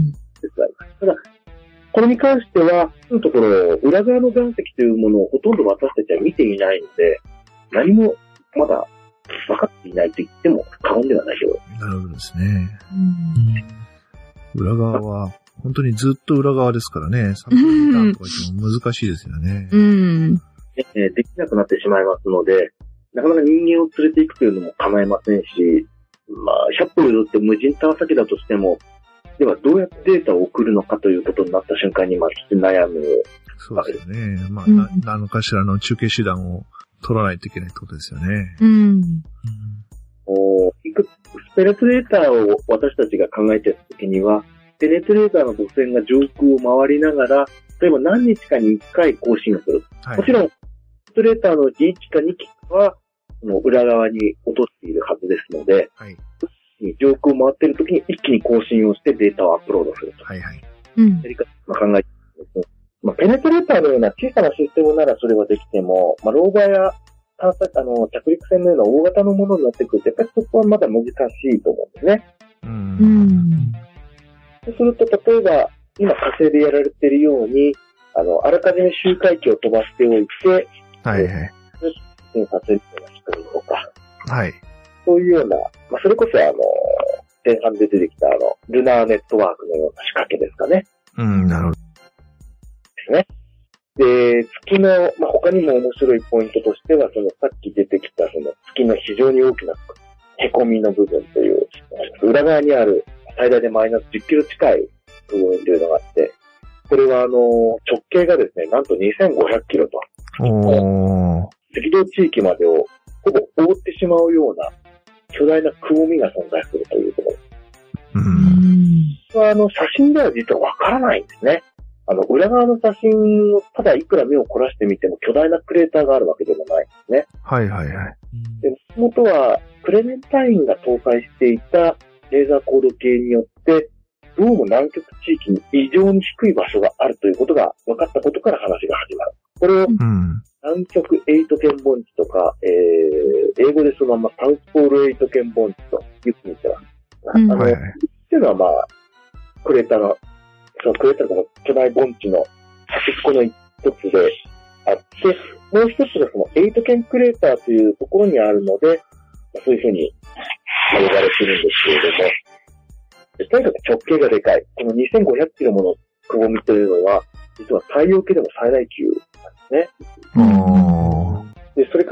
ただ、これに関しては、のところ、裏側の岩石というものをほとんど私たちは見ていないので、何もまだ分かっていないと言っても過言ではないようなるほどですね。うん、裏側は、本当にずっと裏側ですからね、さんびゃくにターンとか言っても難しいですよね。 うん。 できなくなってしまいますので、なかなか人間を連れていくというのも構いませんし、まあ、ひゃっぽ譲って無人探査機だとしても、ではどうやってデータを送るのかということになった瞬間に、まあ、悩む。 そうですね。まあ、うん、な何かしらの中継手段を取らないといけないってことですよね。 うん。 おいくつペネトレーターを私たちが考えているときには、ペネトレーターの母船が上空を回りながら、例えば何日かにいっかい更新をする。はい、もちろん、ペネトレーターのうちいっかにきは、その裏側に落としているはずですので、はい、上空を回っているときに一気に更新をしてデータをアップロードすると。 はいはい。 うん。 やり方を考えているんです。まあ、ペネトレーターのような小さなシステムならそれはできても、まあ、ローバーや探査、あの、着陸船のような大型のものになってくると、やっぱりそこはまだ難しいと思うんですね。 うん。 そうすると、例えば、今火星でやられているように、あの、あらかじめ周回機を飛ばしておいて、 はいはい。 偵察するような仕組みとか、 はい。 そういうような、まあ、それこそあの、前半で出てきたあの、ルナーネットワークのような仕掛けですかね。 うん、なるほど。 ですね。で、月の、まあ、他にも面白いポイントとしては、そのさっき出てきたその月の非常に大きな凹みの部分という、裏側にある最大でマイナスじゅっキロ近い部分というのがあって、これはあの、直径がですね、なんとにせんごひゃくキロと。 おー。 赤道地域までをほぼ覆ってしまうような巨大なくぼみが存在するというところ。 うん。 これはあの、写真では実はわからないんですね。あの、裏側の写真をただいくら目を凝らしてみても巨大なクレーターがあるわけでもないんですね。 はいはいはい。 で、もともとはクレメンタインが搭載していたレーザー高度計によって、どうも南極地域に異常に低い場所があるということが分かったことから話が始まる。これを、南極エイト圏盆地とか、えー、英語でそのままサウスポールエイト圏盆地というふうに言ってます。うん、あの、はいはい、っていうのはまあ、クレーターの、そのクレーターの巨大盆地の端っこの一つであって、もう一つがそのエイト圏クレーターというところにあるので、そういうふうに呼ばれているんですけれども、とにかく直径がでかい。このにせんごひゃくキロものくぼみというのは、実は太陽系でも最大級なんですね。で、それから、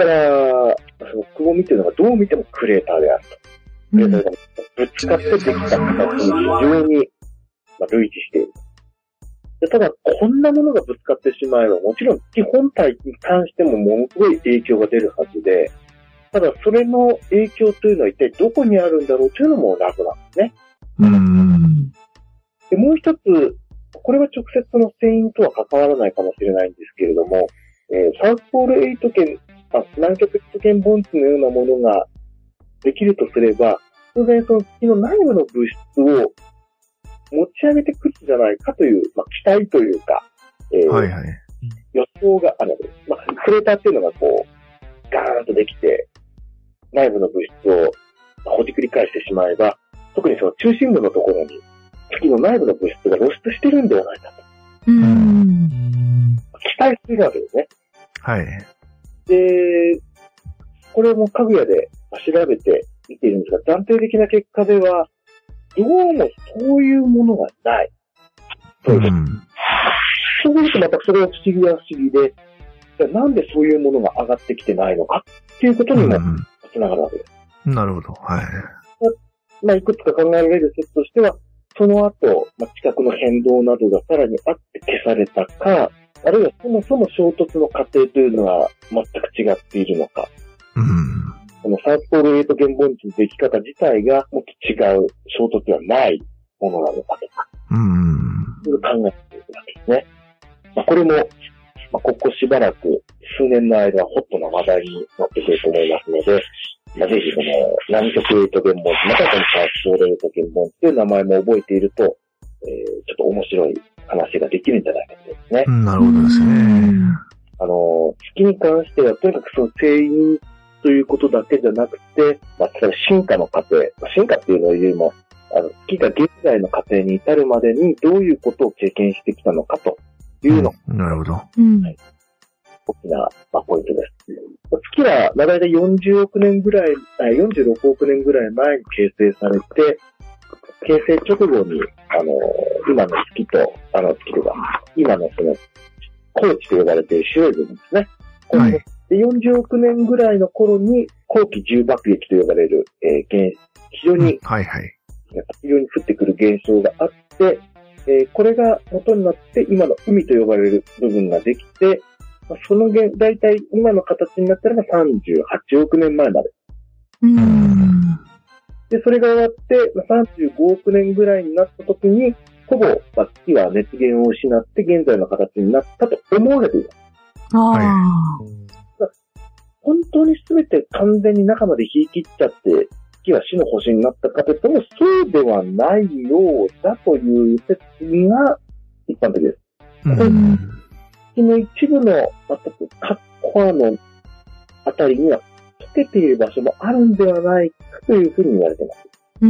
そのくぼみというのがどう見てもクレーターであると。クレーターがぶつかってできた形に非常に、まあ、類似している。で、ただ、こんなものがぶつかってしまえば、もちろん基本体に関してもものすごい影響が出るはずで、ただ、それの影響というのは一体どこにあるんだろうというのも謎なんですね。 うんで、もう一つ、これは直接の船員とは関わらないかもしれないんですけれども、えー、サウスポールエイト圏、あ、南極エイト圏盆地のようなものができるとすれば、当然その月の内部の物質を持ち上げてくるんじゃないかという、まあ、期待というか、えーはいはい、 予想があるわけです。まあ、 クレーターっていうのがこう、ガーンとできて、内部の物質をほじくり返してしまえば、特にその中心部のところに月の内部の物質が露出してるんではないかと。 うん。 期待するわけですね。 はい。 で、これもかぐやで調べて見ているんですが、暫定的な結果では、どうもそういうものがない。うん、そうするとまたそれは不思議は不思議で、なんでそういうものが上がってきてないのかっていうことにもつながるわけです。 うん、なるほど。はい。 まあ、いくつか考えられる説としては、その後、まあ、地殻の変動などがさらにあって消されたか、あるいはそもそも衝突の過程というのは全く違っているのか。 うん、 このサウスポールエイト原盆地の出来方自体がもっと違う衝突ではないものなのかとか。 うん。 そういう考えているわけですね。まあ、これも、まあ、ここしばらく数年の間ホットな話題になってくると思いますので、まあ、ぜひその南極エイト原盆地、またはこのサウスポールエイト原盆地という名前も覚えていると、えー、ちょっと面白い話ができるんじゃないかとですね。 うん、なるほどですね。 あの、月に関してはとにかくその生因ということだけじゃなくて、まあ、例えば進化の過程、進化っていうのよりも、あの、月が現在の過程に至るまでにどういうことを経験してきたのかというのが、 うん、なるほど。 はい、大きな、まあ、ポイントです。月はだいたいよんじゅうおくねんぐらい、よんじゅうろくおくねんぐらい前に形成されて、形成直後に、あの、今の月と、あの月とか、今のその、高地と呼ばれている白い部分ですね。はい、でよんじゅうおくねんぐらいの頃に、後期重爆撃と呼ばれる、えー、非常に、うん、はいはい。非常に降ってくる現象があって、えー、これが元になって今の海と呼ばれる部分ができて、その現、だいたい今の形になったのがさんじゅうはちおくねんまえまで。 うん。 で、それが終わって、さんじゅうごおくねんぐらいになった時に、ほぼ、まあ、月は熱源を失って現在の形になったと思われています。 ああ。 本当に全て完全に中まで冷え切っちゃって、月は死の星になったかというと、そうではないようだという説が一般的です。うん、月の一部の、またコアのあたりには溶けている場所もあるんではないかというふうに言われています。 うん。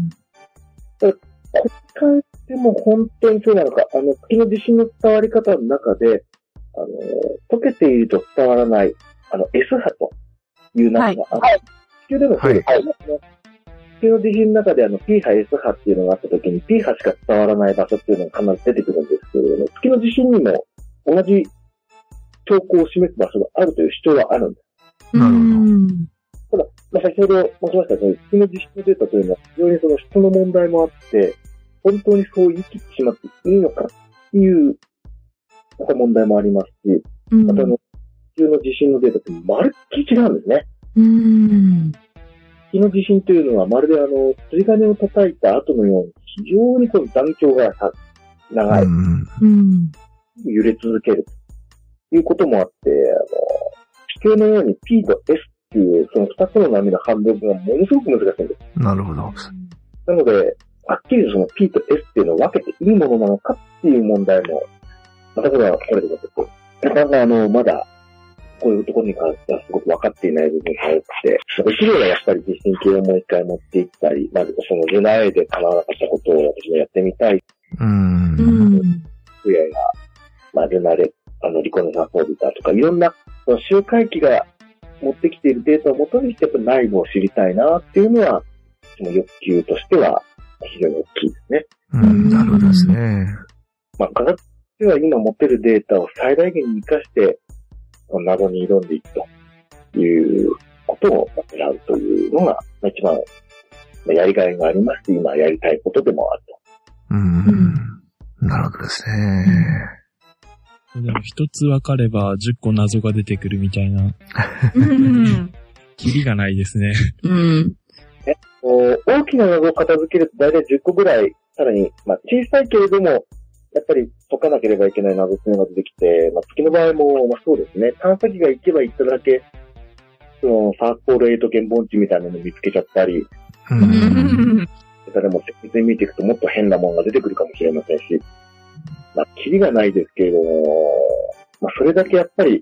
だからこれに関しても本当にそうなのか、あの、月の地震の伝わり方の中で、あの、溶けていると伝わらない、あの、S 波という中があって、はい、地球でもそうですね。はい、地球の地震の中であの P 波、S 波っていうのがあったときに P 波しか伝わらない場所っていうのが必ず出てくるんですけれども、月の地震にも同じ兆候を示す場所があるという主張はあるんです。 なるほど。ただ、まあ、先ほど申しましたように、月の地震のデータというのは非常にその質の問題もあって、本当にそう言い切ってしまっていいのかっていう問題もありますし、またあの、地球の地震のデータってまるっきり違うんですね。 うん。 月の地震というのはまるであの、釣り鐘を叩いた後のように非常にこの断境が長い。 うん。 揺れ続けるということもあって、あの、地球のように P と S っていうその二つの波の反応がものすごく難しいんです。 なるほど。 なので、はっきりその P と S っていうのを分けていいものなのかっていう問題も、またこれはこれでもちょっと、なかなかあの、まだ、こういうところに関してはすごく分かっていない部分が多くて、一部はやっぱり地震計をもう一回持っていったり、まずそのルナエで叶わなかったことを私もやってみたい。 うん。 ふやや、まあ、ルナレ、あの、リコネサンスオービターとか、いろんな、その周回機が持ってきているデータを元にして、やっぱ内部を知りたいなっていうのは、その欲求としては非常に大きいですね。 うん、なるほどですね。 まあ、科学では今持っているデータを最大限に活かして、謎に挑んでいくということを狙うというのが、一番やりがいがありますし、今やりたいことでもあると。 うん。なるほどですね。 でも一つ分かればじゅっこ謎が出てくるみたいな。キリがないですね。 うん。 え大きな謎を片付けると大体じゅっこぐらい、さらに、まあ、小さいけれども、やっぱり解かなければいけない謎っていうのが出てきて、まあ、月の場合も、まあ、そうですね。探査機が行けば行っただけ、その、サースポールエイト原盆地みたいなのを見つけちゃったり、 うん。 それも積極的に見ていくともっと変なものが出てくるかもしれませんし、まあ、キリがないですけれども、まあ、それだけやっぱり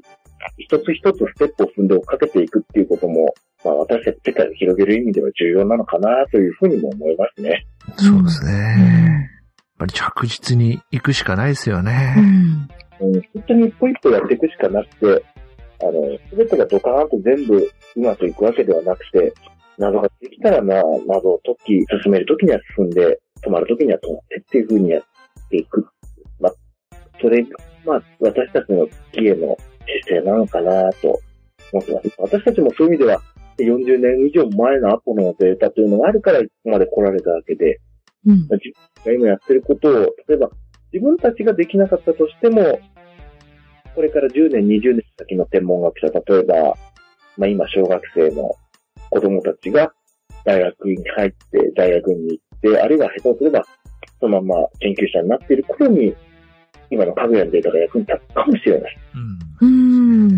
一つ一つステップを踏んで追っかけていくっていうことも、まあ私たち世界を広げる意味では重要なのかなというふうにも思いますね。 そうですね。やっぱり着実に行くしかないですよね。 うん、本当に一歩一歩やっていくしかなくて、あの、すべてがドカーンと全部うまくいくわけではなくて、謎ができたらな、謎を解き、進めるときには進んで、止まるときには止まってっていうふうにやっていく。まあ、それが、まあ、私たちの月への姿勢なのかなと思ってます。私たちもそういう意味では、よんじゅうねん以上前のアポロのデータというのがあるから、ここまで来られたわけで、うん、自分が今やってることを、例えば、自分たちができなかったとしても、これからじゅうねん、にじゅうねん先の天文学者、例えば、まあ今小学生の子供たちが大学に入って、大学に行って、あるいは下手すれば、そのまま研究者になっている頃に、今のかぐやのデータが役に立つかもしれない。うん。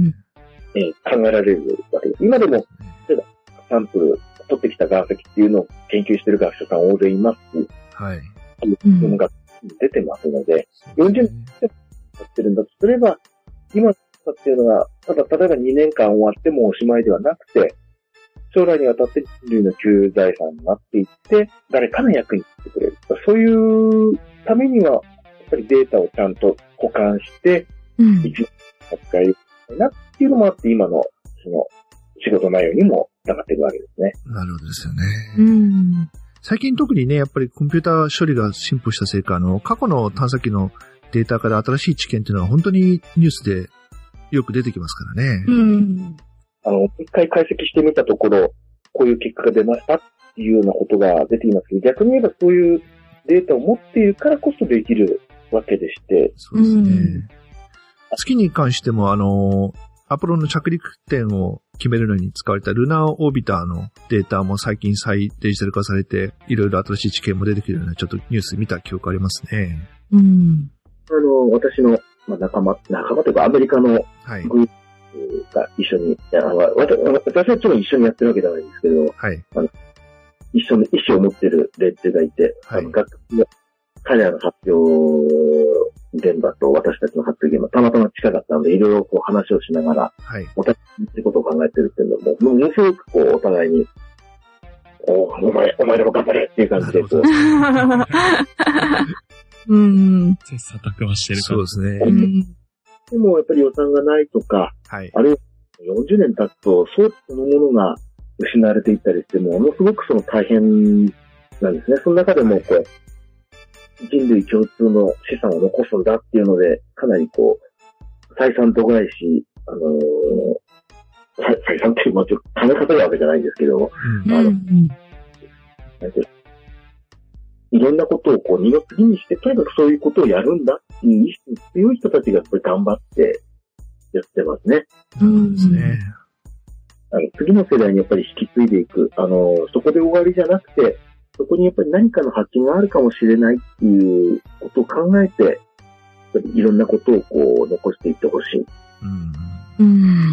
えー、考えられるわけです。今でも、例えば、サンプル、取ってきた岩石っていうのを研究している学者さん大勢いますし、はい。そういうのが出てますので、よんじゅうねん経ってるんだとすれば、今っていうのが、ただ例えばにねんかん終わってもおしまいではなくて、将来にわたって人類の旧財産になっていって、誰かの役に立ってくれる。そういうためには、やっぱりデータをちゃんと保管して、うん、一度使えるなっていうのもあって、今のその仕事内容にも繋がっているわけですね。 なるほどですよね。うん最近特にね、やっぱりコンピューター処理が進歩したせいか、あの、過去の探査機のデータから新しい知見っていうのは本当にニュースでよく出てきますからね。うん。 あの、一回解析してみたところ、こういう結果が出ましたっていうようなことが出ていますけど、逆に言えばそういうデータを持っているからこそできるわけでして。 そうですね。うん、月に関しても、あの、アポロの着陸点を決めるのに使われたルナーオービターのデータも最近再デジタル化されて、いろいろ新しい知見も出てきてるような、ちょっとニュース見た記憶ありますね。うん。 あの、私の、まあ、仲間、仲間というかアメリカのグループが一緒に、はい、あの私はちょっと一緒にやってるわけじゃないんですけど、はい。あの一緒に意思を持ってる連中がいて、はい。学彼らの発表現場と私たちの発表現場、たまたま近かったので、いろいろこう話をしながら、はい。お互いにことを考えてるっていうのも、ものすごくこう、お互いに、お, お前、お前らも頑張れっていう感じで、こう。 うん。 切磋琢磨してるから。そうですね。 うん、でも、やっぱり予算がないとか、はい。あるいはよんじゅうねん経つと、そうそのものが失われていったりして、ものすごくその大変なんですね。その中でも、こう、はい、人類共通の資産を残すんだっていうので、かなりこう、採算度外視、あのー、採算っていう、まあちょっと金かかるわけじゃないんですけど、うん、あの、うん、いろんなことをこう二の次にして、とにかくそういうことをやるんだっていう意識の強い人たちがやっぱり頑張ってやってますね。 そうですね。 あの次の世代にやっぱり引き継いでいく。あの、そこで終わりじゃなくて、そこにやっぱり何かの発見があるかもしれないっていうことを考えて、やっぱりいろんなことをこう残していってほしい。うん。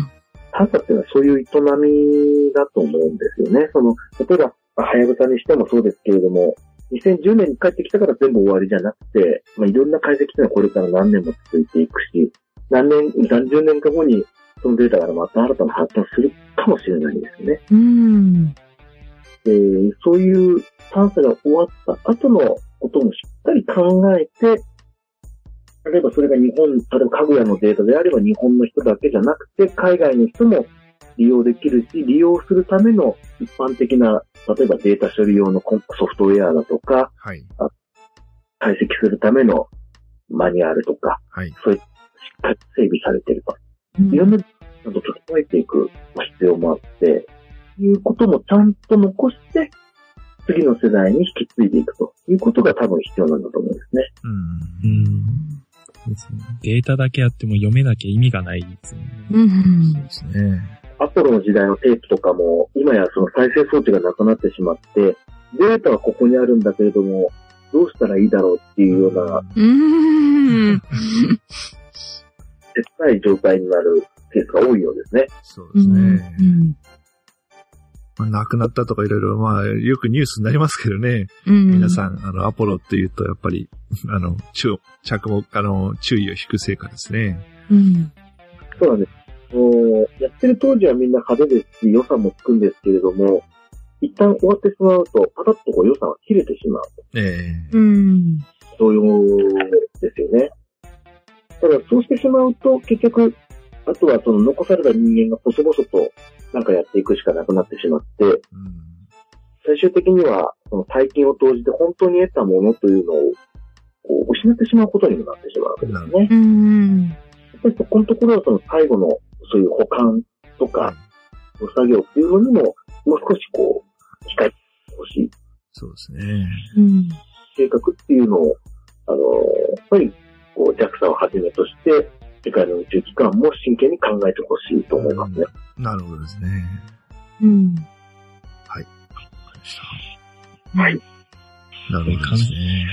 探査っていうのはそういう営みだと思うんですよね。その、例えば、はやぶさにしてもそうですけれども、にせんじゅうねんに帰ってきたから全部終わりじゃなくて、まあ、いろんな解析っていうのはこれから何年も続いていくし、何年、何十年か後にそのデータからまた新たな発達するかもしれないんですよね。うん。で、そういう探査が終わった後のこともしっかり考えて、例えばそれが日本、例えばかぐやのデータであれば日本の人だけじゃなくて、海外の人も利用できるし、利用するための一般的な、例えばデータ処理用のソフトウェアだとか、はい、解析するためのマニュアルとか、はい、そういうしっかり整備されていると。うん、いろんなちゃんと整えていく必要もあって、いうこともちゃんと残して、次の世代に引き継いでいくということが多分必要なんだと思うんですね。うん。うんデータだけあっても読めなきゃ意味がないですね。 うん、そうですね。 アポロの時代のテープとかも、今やその再生装置がなくなってしまって、データはここにあるんだけれども、どうしたらいいだろうっていうような、うん。切ない状態になるケースが多いようですね。 そうですね。うんまあ、亡くなったとかいろいろ、まあ、よくニュースになりますけどね。うん、皆さん、あの、アポロって言うと、やっぱり、あの、着目、あの、注意を引く成果ですね。 うん。そうなんです。 やってる当時はみんな派手ですし、予算もつくんですけれども、一旦終わってしまうと、パタッとこう予算は切れてしまう。 ええうん。 同様ですよね。ただそうしてしまうと、結局、あとはその残された人間が細々となんかやっていくしかなくなってしまって、うん、最終的にはその大金を投じて本当に得たものというのをこう失ってしまうことにもなってしまうわけですね。うん、やっぱりそこのところはその最後のそういう保管とか、作業っていうのにももう少しこう控えてほしい。 そうですね。 うん、 計画っていうのを、あのー、やっぱりこう ジャクサ をはじめとして世界の宇宙機関も真剣に考えてほしいと思いますね。 うん、なるほどですね。 うん。 はい。 はい。 なるほどですね。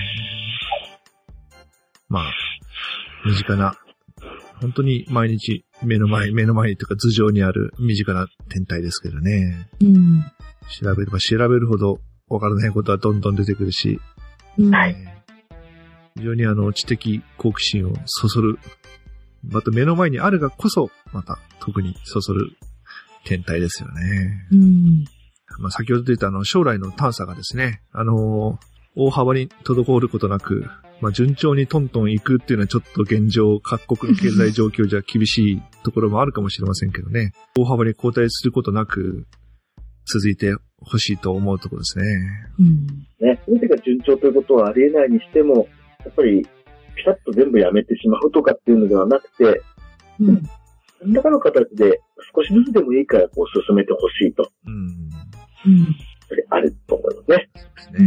まあ、身近な、本当に毎日目の前、目の前というか頭上にある身近な天体ですけどね。 うん。 調べれば調べるほどわからないことはどんどん出てくるし、 はい。 非常にあの知的好奇心をそそる、また目の前にあるがこそ、また特にそそる天体ですよね。 うん。 まあ、先ほど言ったあの将来の探査がですね、あのー、大幅に滞ることなく、まあ、順調にトントン行くっていうのはちょっと現状、各国の経済状況じゃ厳しいところもあるかもしれませんけどね。大幅に後退することなく続いてほしいと思うところですね。 うん。 ね、全てが順調ということはありえないにしても、やっぱりピタッと全部やめてしまうとかっていうのではなくて、うん、何らかの形で少しずつでもいいからこう進めてほしいと。 うん。 うん。 あると思いますね。 そうですね。うん、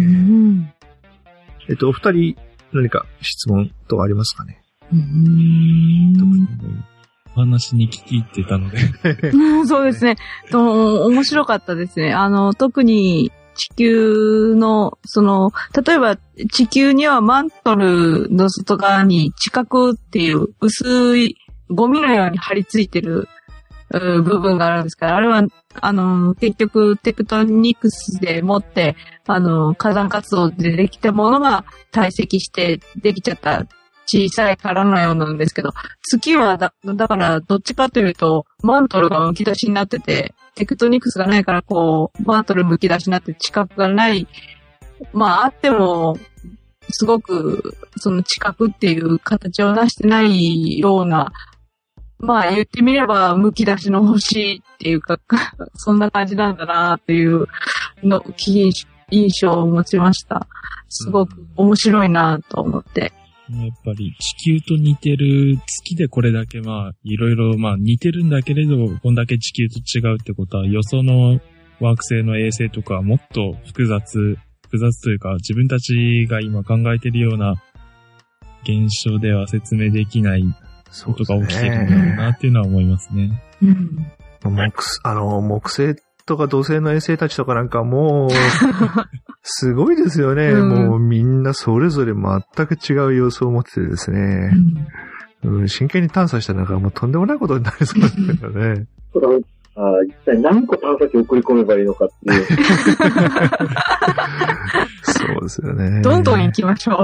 えっと、お二人、何か質問とかありますかね？ うーん。 特にお話に聞き入ってたので。 そうですね。と面白かったですね。あの、特に地球の、その、例えば地球にはマントルの外側に地殻っていう薄いゴミのように張り付いてる部分があるんですから、あれは、あの、結局テクトニクスでもって、あの、火山活動でできたものが堆積してできちゃった小さい殻のようなんですけど、月はだ、だからどっちかというと、マントルが剥き出しになってて、テクトニクスがないからこう、マントル剥き出しになって地殻がない、まああっても、すごく、その地殻っていう形を成してないような、まあ言ってみれば、剥き出しの星っていうか、そんな感じなんだなっていうの、印象を持ちました。すごく面白いなと思って。 やっぱり地球と似てる月でこれだけまあいろいろまあ似てるんだけれどこんだけ地球と違うってことはよその惑星の衛星とかもっと複雑複雑というか自分たちが今考えているような現象では説明できないことが起きてるんだろうなっていうのは思いますね。 うん。 木、あの、木星とか土星の衛星たちとかなんかもう、すごいですよね、うん。もうみんなそれぞれ全く違う様子を持っててですね。うんうん、真剣に探査したらもうとんでもないことになりそうですけどね。 あ一体何個探査機送り込めばいいのかっていう。 そうですよね。 どんどん行きましょう。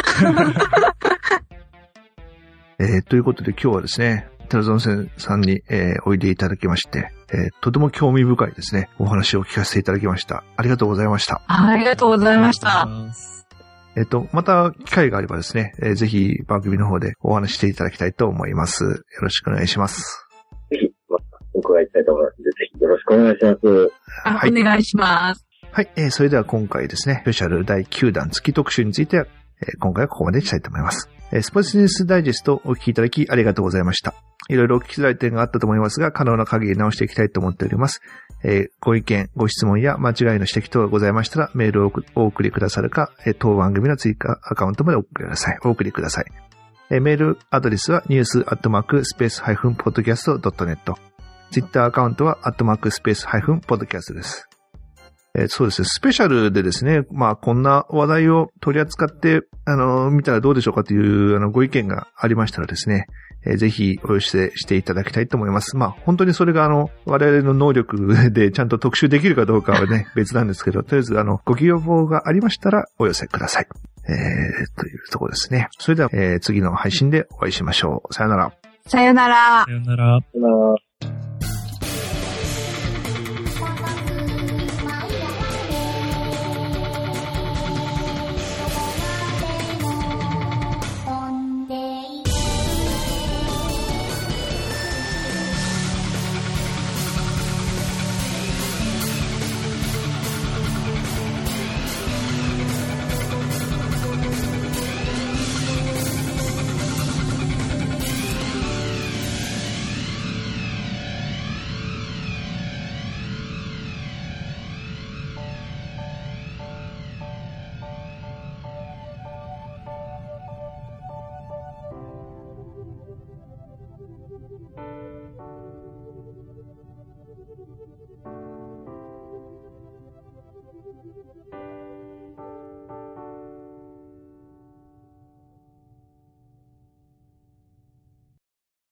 えー、ということで今日はですね、寺園さんに、えー、おいでいただきまして、えー、とても興味深いですね、お話を聞かせていただきました。ありがとうございました。 ありがとうございました。 えっと、また機会があればですね、えー、ぜひ番組の方でお話していただきたいと思います。よろしくお願いします。 ぜひ、またお伺いしたいと思いますので、ぜひよろしくお願いします。 はい、お願いします。 はい、えー、それでは今回ですね、スペシャルだいきゅうだん月特集について、えー、今回はここまでしたいと思います。スポーツニュースダイジェストをお聞きいただきありがとうございました。いろいろお聞きづらい点があったと思いますが、可能な限り直していきたいと思っております。えー、ご意見、ご質問や間違いの指摘等がございましたら、メールをお送りくださるか、当番組の追加アカウントまでお送りください。お送りください。えー、メールアドレスはニュースアットマークスペースハイフンポッドキャストドットネット。ツイッターアカウントはアットマークスペースハイフンポッドキャストです。えー、そうですね。スペシャルでですね、まあこんな話題を取り扱って、あのー、見たらどうでしょうかという、あの、ご意見がありましたらですね、えー、ぜひお寄せしていただきたいと思います。まあ本当にそれがあの、我々の能力でちゃんと特集できるかどうかはね、別なんですけど、とりあえずあの、ご希望がありましたらお寄せください。えー、というところですね。それでは、えー、次の配信でお会いしましょう。さよなら。 さよなら。 さよなら。 さよなら。